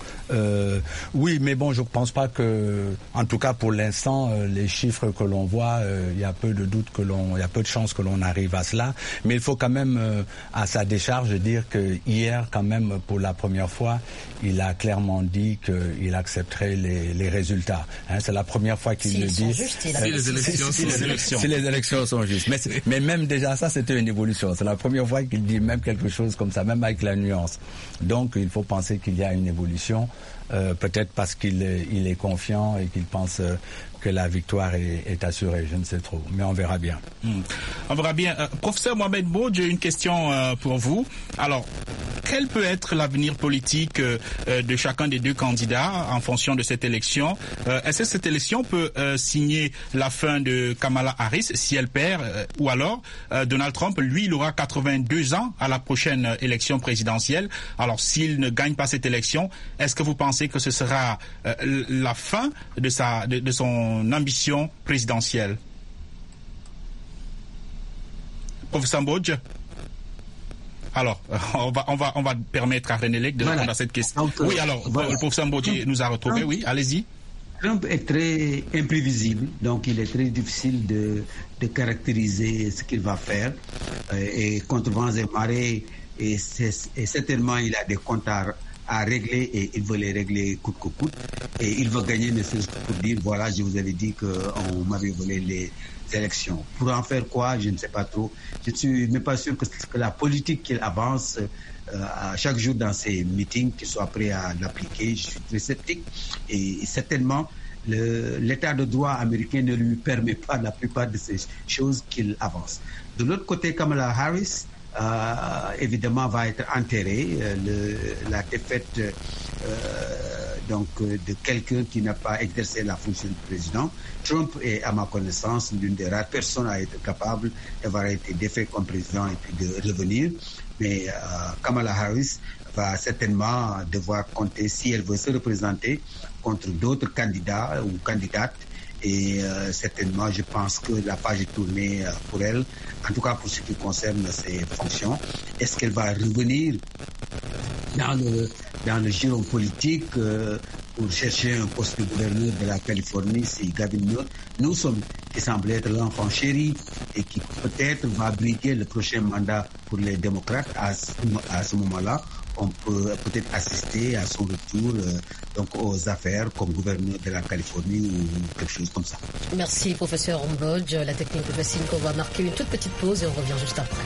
Oui, mais bon, je ne pense pas que, en tout cas pour l'instant, les chiffres que l'on voit, il y a peu de doute il y a peu de chances que l'on arrive à cela. Mais il faut quand même, à sa décharge, dire que hier, quand même, pour la première fois, il a clairement dit qu'il accepterait les résultats. C'est la première fois qu'il le dit. Si les élections sont justes. Mais même déjà ça, c'était une évolution. C'est la première fois qu'il dit même quelque chose comme ça, même avec la nuance. Donc, il faut penser qu'il y a une évolution. Peut-être parce qu'il est confiant et qu'il pense que la victoire est assurée, je ne sais trop, mais on verra bien. On verra bien. Professeur Mohamed Bouh, j'ai une question pour vous. Alors, quel peut être l'avenir politique de chacun des 2 candidats en fonction de cette élection? Est-ce que cette élection peut signer la fin de Kamala Harris si elle perd, ou alors Donald Trump, lui, il aura 82 ans à la prochaine élection présidentielle. Alors, s'il ne gagne pas cette élection, est-ce que vous pensez que ce sera la fin de son ambition présidentielle? Professeur Mbodj. Alors, on va permettre à René Léque de répondre à cette question. Donc, oui, alors, le professeur Mbodj nous a retrouvés. Oui, allez-y. Trump est très imprévisible, donc il est très difficile de caractériser ce qu'il va faire. Et contre vents et marées, et certainement il a des comptes à régler et il veut les régler coûte que coûte. Et il veut gagner, ne serait-ce que pour dire, voilà, je vous avais dit qu'on m'avait volé les élections. Pour en faire quoi, je ne sais pas trop. Je ne suis même pas sûr que la politique qu'il avance à chaque jour dans ses meetings, qu'il soit prêt à l'appliquer. Je suis très sceptique. Et certainement, l'état de droit américain ne lui permet pas la plupart de ces choses qu'il avance. De l'autre côté, Kamala Harris, évidemment, va être enterrée. La défaite de quelqu'un qui n'a pas exercé la fonction de président. Trump est, à ma connaissance, l'une des rares personnes à être capable d'avoir été défait comme président et puis de revenir. Mais Kamala Harris va certainement devoir compter, si elle veut se représenter, contre d'autres candidats ou candidates. Et certainement, je pense que la page est tournée pour elle, en tout cas pour ce qui concerne ses fonctions. Est-ce qu'elle va revenir dans le giron politique pour chercher un poste de gouverneur de la Californie si Gavin Newsom, qui semble être l'enfant chéri et qui peut-être va briguer le prochain mandat pour les démocrates à ce moment-là, on peut peut-être assister à son retour donc aux affaires comme gouverneur de la Californie ou quelque chose comme ça. Merci professeur Mbodj. La technique de fascine qu'on va marquer une toute petite pause et on revient juste après.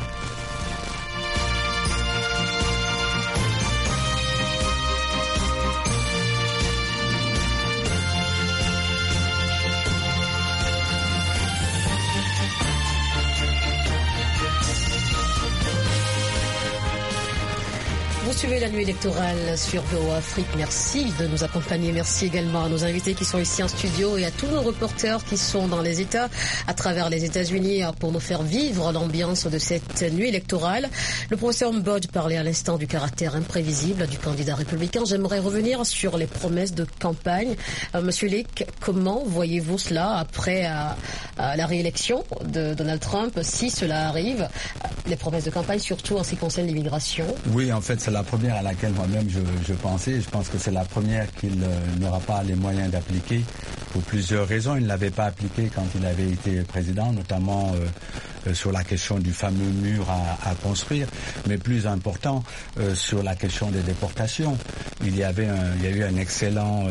Vous suivez la nuit électorale sur VOA Afrique. Merci de nous accompagner. Merci également à nos invités qui sont ici en studio et à tous nos reporters qui sont dans les États, à travers les États-Unis, pour nous faire vivre l'ambiance de cette nuit électorale. Le professeur Mbodj parlait à l'instant du caractère imprévisible du candidat républicain. J'aimerais revenir sur les promesses de campagne. Monsieur Lick, comment voyez-vous cela après la réélection de Donald Trump, si cela arrive? Les promesses de campagne, surtout en ce qui concerne l'immigration. Oui, en fait, c'est la première à laquelle moi-même je pensais. Je pense que c'est la première qu'il n'aura pas les moyens d'appliquer pour plusieurs raisons. Il ne l'avait pas appliqué quand il avait été président, notamment sur la question du fameux mur à construire, mais plus important, sur la question des déportations. Il y a eu un excellent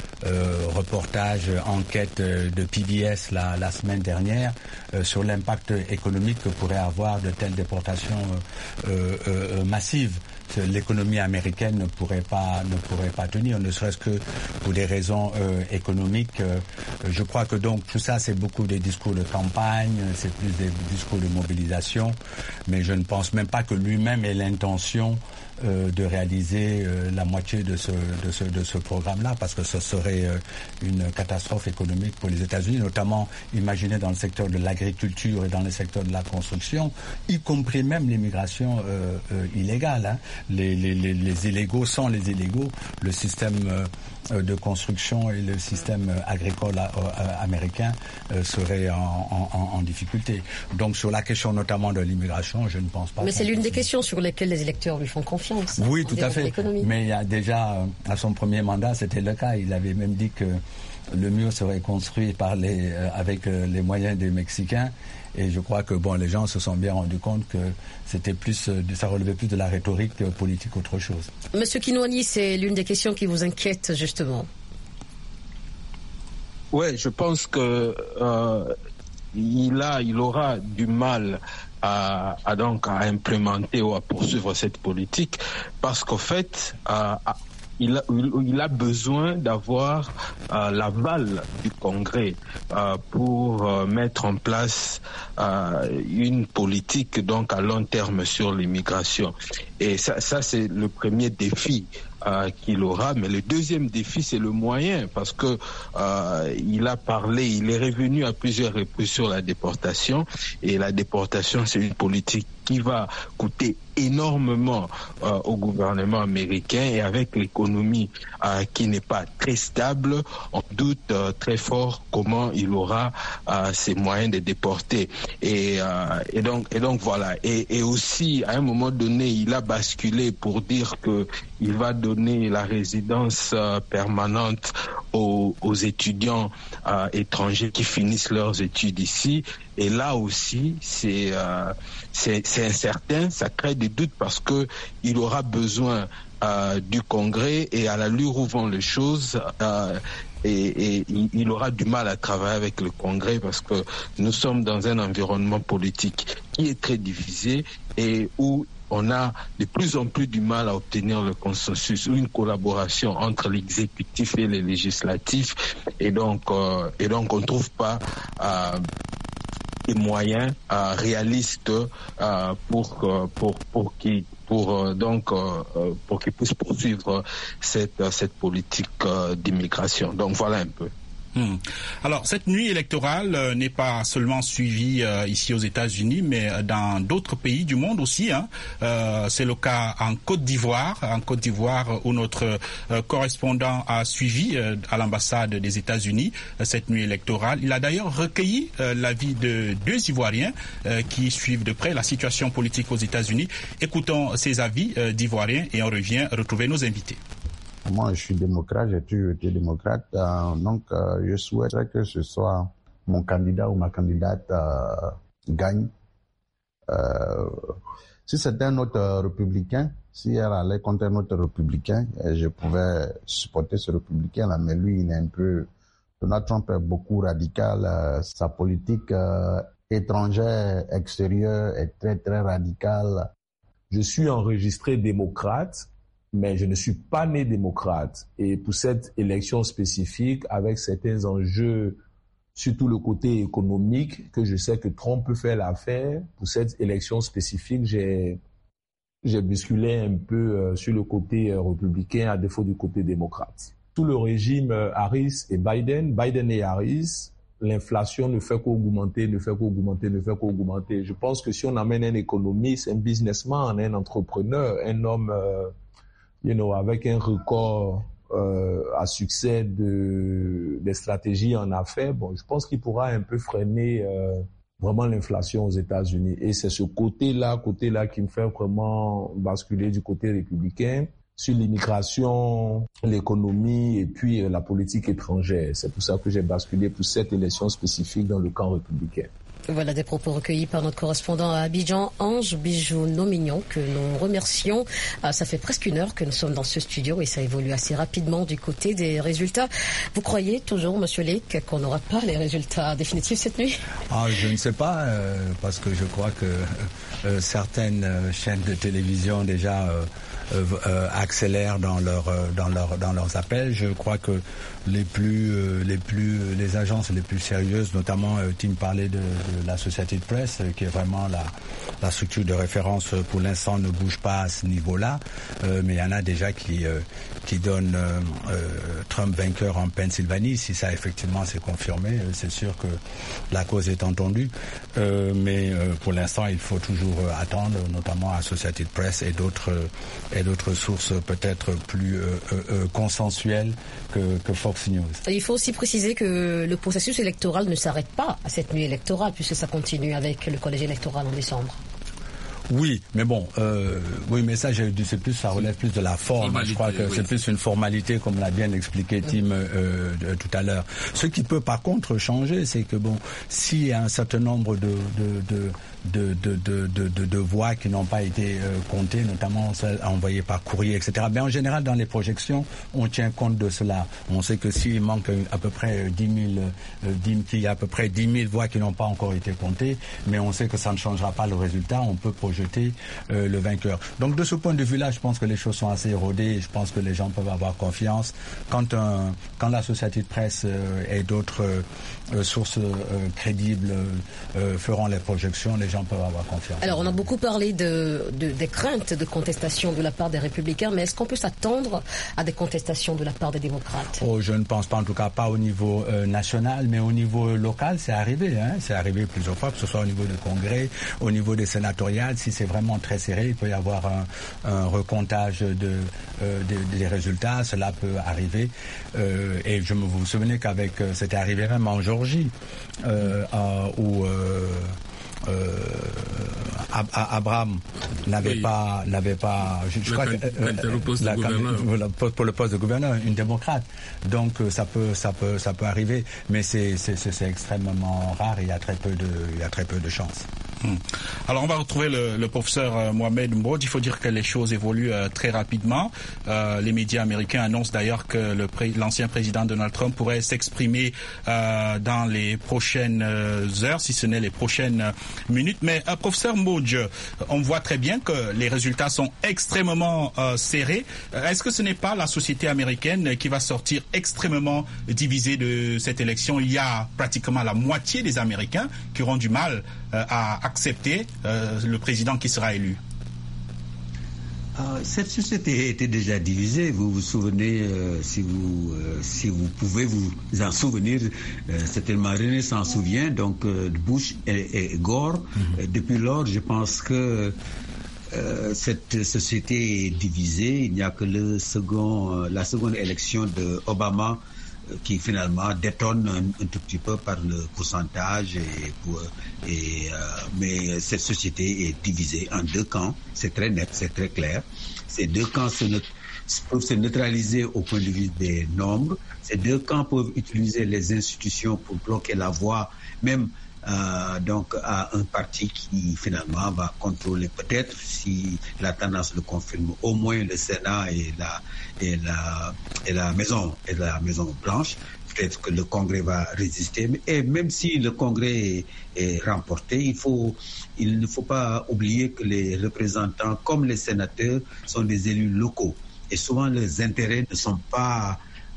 reportage, enquête de PBS la semaine dernière sur l'impact économique que pourrait avoir de telles déportations massives. L'économie américaine ne pourrait pas tenir, ne serait-ce que pour des raisons économiques. Je crois que donc tout ça, c'est beaucoup des discours de campagne, c'est plus des discours de mobilisation, mais je ne pense même pas que lui-même ait l'intention de réaliser la moitié de ce programme-là, parce que ce serait une catastrophe économique pour les États-Unis, notamment, imaginez, dans le secteur de l'agriculture et dans le secteur de la construction, y compris même l'immigration illégale. Hein. Les illégaux, sans les illégaux, le système de construction et le système agricole américain seraient en difficulté. Donc sur la question notamment de l'immigration, je ne pense pas. Mais c'est l'une des questions sur lesquelles les électeurs lui font confiance. Oui, tout à fait. Mais il y a déjà, à son premier mandat, c'était le cas. Il avait même dit que le mur serait construit avec les moyens des Mexicains. Et je crois que les gens se sont bien rendus compte que ça relevait plus de la rhétorique politique qu'autre chose. Monsieur Kinwani, c'est l'une des questions qui vous inquiète justement. Oui, je pense que il aura du mal à implémenter ou à poursuivre cette politique, parce qu'en fait, il a besoin d'avoir l'aval du Congrès pour mettre en place une politique donc à long terme sur l'immigration. Et ça c'est le premier défi qu'il aura, mais le deuxième défi c'est le moyen, parce que il est revenu à plusieurs reprises sur la déportation, et la déportation c'est une politique qui va coûter énormément au gouvernement américain, et avec l'économie qui n'est pas très stable, on doute très fort comment il aura ces moyens de déporter. Et donc voilà. Et aussi, à un moment donné, il a basculé pour dire que il va donner la résidence permanente aux étudiants étrangers qui finissent leurs études ici. Et là aussi, c'est incertain, ça crée des doutes, parce que il aura besoin du Congrès, et à l'allure où vont les choses, et il aura du mal à travailler avec le Congrès, parce que nous sommes dans un environnement politique qui est très divisé et où on a de plus en plus du mal à obtenir le consensus ou une collaboration entre l'exécutif et les législatifs, et donc on ne trouve pas des moyens réalistes pour qu'ils puissent poursuivre cette politique d'immigration. Donc voilà un peu. Alors, cette nuit électorale n'est pas seulement suivie ici aux États-Unis, mais dans d'autres pays du monde aussi. C'est le cas en Côte d'Ivoire, où notre correspondant a suivi à l'ambassade des États-Unis cette nuit électorale. Il a d'ailleurs recueilli l'avis de 2 Ivoiriens qui suivent de près la situation politique aux États-Unis. Écoutons ces avis d'Ivoiriens et on revient retrouver nos invités. Moi, je suis démocrate, j'ai toujours été démocrate, donc je souhaiterais que ce soit mon candidat ou ma candidate gagne. Si c'était un autre républicain, si elle allait contre un autre républicain, je pouvais supporter ce républicain-là, mais lui, il est un peu... Donald Trump est beaucoup radical, sa politique étrangère, extérieure est très, très radicale. Je suis enregistré démocrate, mais je ne suis pas né démocrate. Et pour cette élection spécifique, avec certains enjeux, surtout le côté économique, que je sais que Trump peut faire l'affaire, pour cette élection spécifique, j'ai basculé un peu sur le côté républicain, à défaut du côté démocrate. Sous le régime Harris et Biden et Harris, l'inflation ne fait qu'augmenter. Je pense que si on amène un économiste, un businessman, un entrepreneur, un homme... avec un record à succès des stratégies en affaires, je pense qu'il pourra un peu freiner vraiment l'inflation aux États-Unis. Et c'est ce côté-là qui me fait vraiment basculer du côté républicain sur l'immigration, l'économie et puis la politique étrangère. C'est pour ça que j'ai basculé pour cette élection spécifique dans le camp républicain. Voilà des propos recueillis par notre correspondant à Abidjan, Ange Bijou-Nomignon, que nous remercions. Ça fait presque 1 heure que nous sommes dans ce studio et ça évolue assez rapidement du côté des résultats. Vous croyez toujours, Monsieur Lake, qu'on n'aura pas les résultats définitifs cette nuit? Je ne sais pas, parce que je crois que certaines chaînes de télévision déjà accélèrent dans leurs appels. Je crois que les agences les plus sérieuses, notamment Tim parlait de l'Associated Press, qui est vraiment la structure de référence pour l'instant, ne bouge pas à ce niveau-là, mais il y en a déjà qui donnent Trump vainqueur en Pennsylvanie. Si ça effectivement s'est confirmé, c'est sûr que la cause est entendue, mais pour l'instant il faut toujours attendre, notamment Associated Press et d'autres sources peut-être plus consensuelles que Fox News. Il faut aussi préciser que le processus électoral ne s'arrête pas à cette nuit électorale, puisque ça continue avec le collège électoral en décembre. Oui, mais bon, mais ça, ça relève plus de la forme. Je crois que c'est plus une formalité, comme l'a bien expliqué Tim tout à l'heure. Ce qui peut par contre changer, c'est que s'il y a un certain nombre de voix qui n'ont pas été comptées, notamment celles envoyées par courrier, etc. Mais en général, dans les projections, on tient compte de cela. On sait que s'il manque à peu près 10 000 voix qui n'ont pas encore été comptées, mais on sait que ça ne changera pas le résultat. On peut projeter le vainqueur. Donc de ce point de vue-là, je pense que les choses sont assez érodées et je pense que les gens peuvent avoir confiance. Quand l'Associated Press et d'autres sources crédibles feront les projections, les gens peuvent avoir confiance. Alors on a beaucoup parlé des craintes de contestation de la part des républicains, mais est-ce qu'on peut s'attendre à des contestations de la part des démocrates? Je ne pense pas, en tout cas pas au niveau national, mais au niveau local, c'est arrivé. C'est arrivé plusieurs fois, que ce soit au niveau du Congrès, au niveau des sénatoriales. Si c'est vraiment très serré, il peut y avoir un recomptage des résultats. Cela peut arriver. Et vous vous souvenez c'était arrivé même en Géorgie, où Abraham n'avait pas je crois que pour le poste de gouverneur, une démocrate. Donc ça peut arriver, mais c'est extrêmement rare et il y a très peu de chances. Alors on va retrouver le professeur Mohamed Mbodj. Il faut dire que les choses évoluent très rapidement. Les médias américains annoncent d'ailleurs que l'ancien président Donald Trump pourrait s'exprimer dans les prochaines heures, si ce n'est les prochaines minutes. Mais professeur Mbodj, on voit très bien que les résultats sont extrêmement serrés. Est-ce que ce n'est pas la société américaine qui va sortir extrêmement divisée de cette élection? Il y a pratiquement la moitié des Américains qui auront du mal à accepter le président qui sera élu. Cette société était déjà divisée. Vous vous souvenez, si vous pouvez vous en souvenir, certainement René s'en souvient, donc Bush et Gore. Depuis lors, je pense que cette société est divisée. Il n'y a que la seconde élection de Obama qui finalement détonne un tout petit peu par le pourcentage mais cette société est divisée en deux camps. C'est très net, c'est très clair. Ces deux camps peuvent se neutraliser au point de vue des nombres. Ces deux camps peuvent utiliser les institutions pour bloquer la voie, même donc à un parti qui finalement va contrôler peut-être, si la tendance le confirme, au moins le Sénat et la Maison Blanche. Peut-être que le Congrès va résister, et même si le Congrès est remporté, il ne faut pas oublier que les représentants comme les sénateurs sont des élus locaux, et souvent leurs intérêts ne sont pas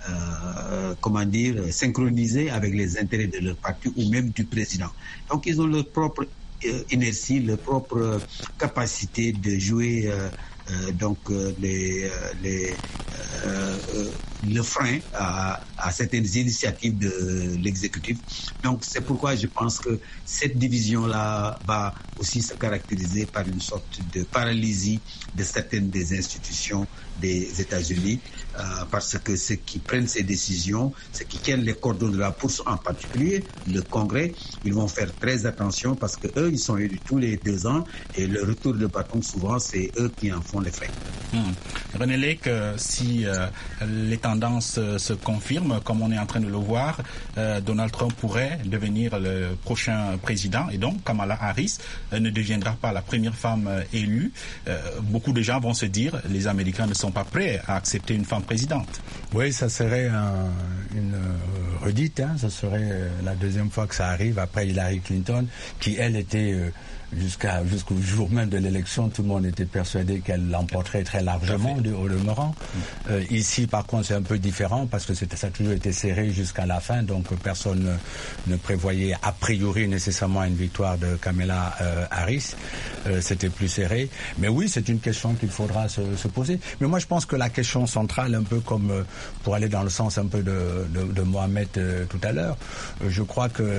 synchronisés avec les intérêts de leur parti ou même du président. Donc ils ont leur propre inertie, leur propre capacité de jouer le frein à certaines initiatives de l'exécutif. Donc c'est pourquoi je pense que cette division-là va aussi se caractériser par une sorte de paralysie de certaines des institutions des États-Unis, parce que ceux qui prennent ces décisions, ceux qui tiennent les cordons de la bourse, en particulier le Congrès, ils vont faire très attention, parce que eux, ils sont élus tous les 2 ans, et le retour de bâton, souvent, c'est eux qui en font les frais. René Lake, si les tendances se confirment, comme on est en train de le voir, Donald Trump pourrait devenir le prochain président, et donc Kamala Harris ne deviendra pas la première femme élue. Beaucoup de gens vont se dire, les Américains ne sont pas prêts à accepter une femme présidente. Oui, ça serait une redite, ça serait la deuxième fois que ça arrive après Hillary Clinton, qui elle était jusqu'au jour même de l'élection, tout le monde était persuadé qu'elle l'emporterait très largement au demeurant. Ici, par contre, c'est un peu différent, parce que ça a toujours été serré jusqu'à la fin, donc personne ne prévoyait a priori nécessairement une victoire de Kamala Harris. C'était plus serré. Mais oui, c'est une question qu'il faudra se poser. Mais moi, je pense que la question centrale, un peu comme pour aller dans le sens un peu de Mohamed tout à l'heure, je crois que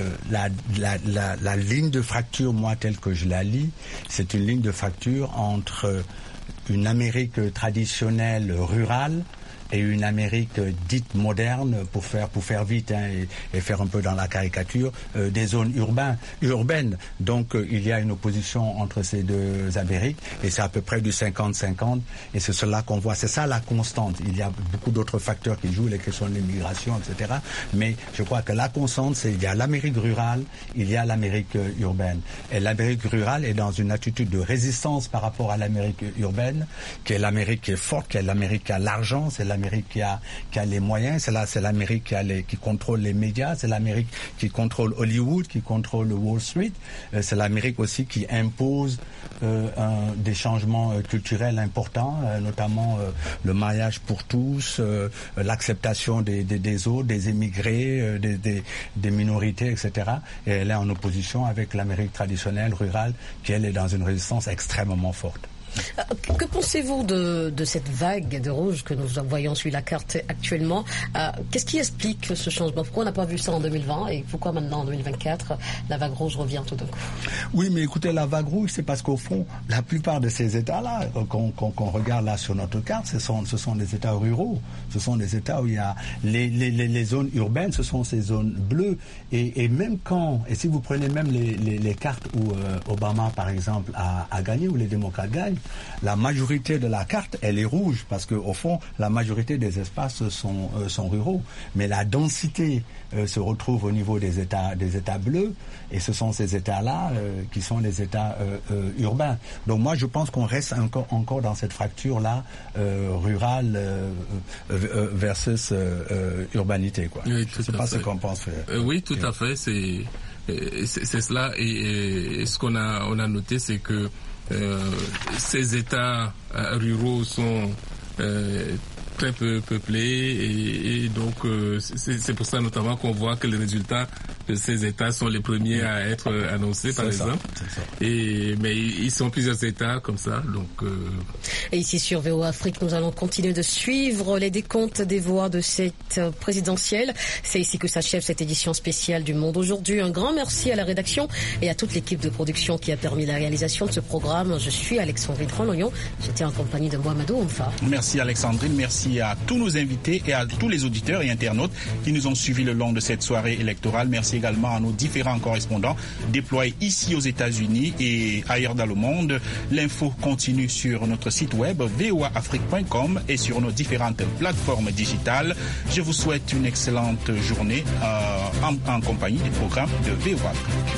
la ligne de fracture, moi, telle que je la lis, c'est une ligne de fracture entre une Amérique traditionnelle rurale et une Amérique dite moderne, pour faire vite et faire un peu dans la caricature, des zones urbaines. Donc il y a une opposition entre ces deux Amériques, et c'est à peu près du 50-50, et c'est cela qu'on voit. C'est ça la constante. Il y a beaucoup d'autres facteurs qui jouent, les questions de l'immigration, etc. Mais je crois que la constante, c'est il y a l'Amérique rurale, il y a l'Amérique urbaine. Et l'Amérique rurale est dans une attitude de résistance par rapport à l'Amérique urbaine, qui est l'Amérique qui est forte, qui est l'Amérique qui a l'argent, c'est l'Amérique qui a les moyens, c'est l'Amérique qui contrôle les médias, c'est l'Amérique qui contrôle Hollywood, qui contrôle Wall Street, c'est l'Amérique aussi qui impose des changements culturels importants, notamment le mariage pour tous, l'acceptation des autres, des immigrés, des minorités, etc. Et elle est en opposition avec l'Amérique traditionnelle, rurale, qui elle est dans une résistance extrêmement forte. Que pensez-vous de cette vague de rouge que nous voyons sur la carte actuellement? Qu'est-ce qui explique ce changement? Pourquoi on n'a pas vu ça en 2020 et pourquoi maintenant en 2024 la vague rouge revient tout d'un coup? Oui, mais écoutez, la vague rouge, c'est parce qu'au fond, la plupart de ces États-là, qu'on regarde là sur notre carte, ce sont des États ruraux. Ce sont des États où il y a les zones urbaines, ce sont ces zones bleues. Et même et si vous prenez même les cartes où Obama, par exemple, a gagné, où les démocrates gagnent, la majorité de la carte, elle est rouge, parce qu'au fond, la majorité des espaces sont ruraux. Mais la densité se retrouve au niveau des États bleus, et ce sont ces États-là qui sont les États urbains. Donc moi, je pense qu'on reste encore dans cette fracture-là, rurale versus urbanité, quoi. Oui, je ne sais pas ce qu'on pense. Oui, tout à fait. C'est cela. Et ce qu'on a noté, c'est que ces États ruraux sont très peu peuplés et donc c'est pour ça notamment qu'on voit que les résultats de ces États sont les premiers à être annoncés, par exemple. Mais ils sont plusieurs États comme ça, donc. Et ici sur VOA Afrique, nous allons continuer de suivre les décomptes des voix de cette présidentielle. C'est ici que s'achève cette édition spéciale du Monde aujourd'hui. Un grand merci à la rédaction et à toute l'équipe de production qui a permis la réalisation de ce programme. Je suis Alexandrine Tranoyon. J'étais en compagnie de Mohamedou Oumfa. Merci Alexandrine, merci à tous nos invités et à tous les auditeurs et internautes qui nous ont suivis le long de cette soirée électorale. Merci également à nos différents correspondants déployés ici aux États-Unis et ailleurs dans le monde. L'info continue sur notre site web voaafrique.com et sur nos différentes plateformes digitales. Je vous souhaite une excellente journée en compagnie des programmes de VOA Afrique.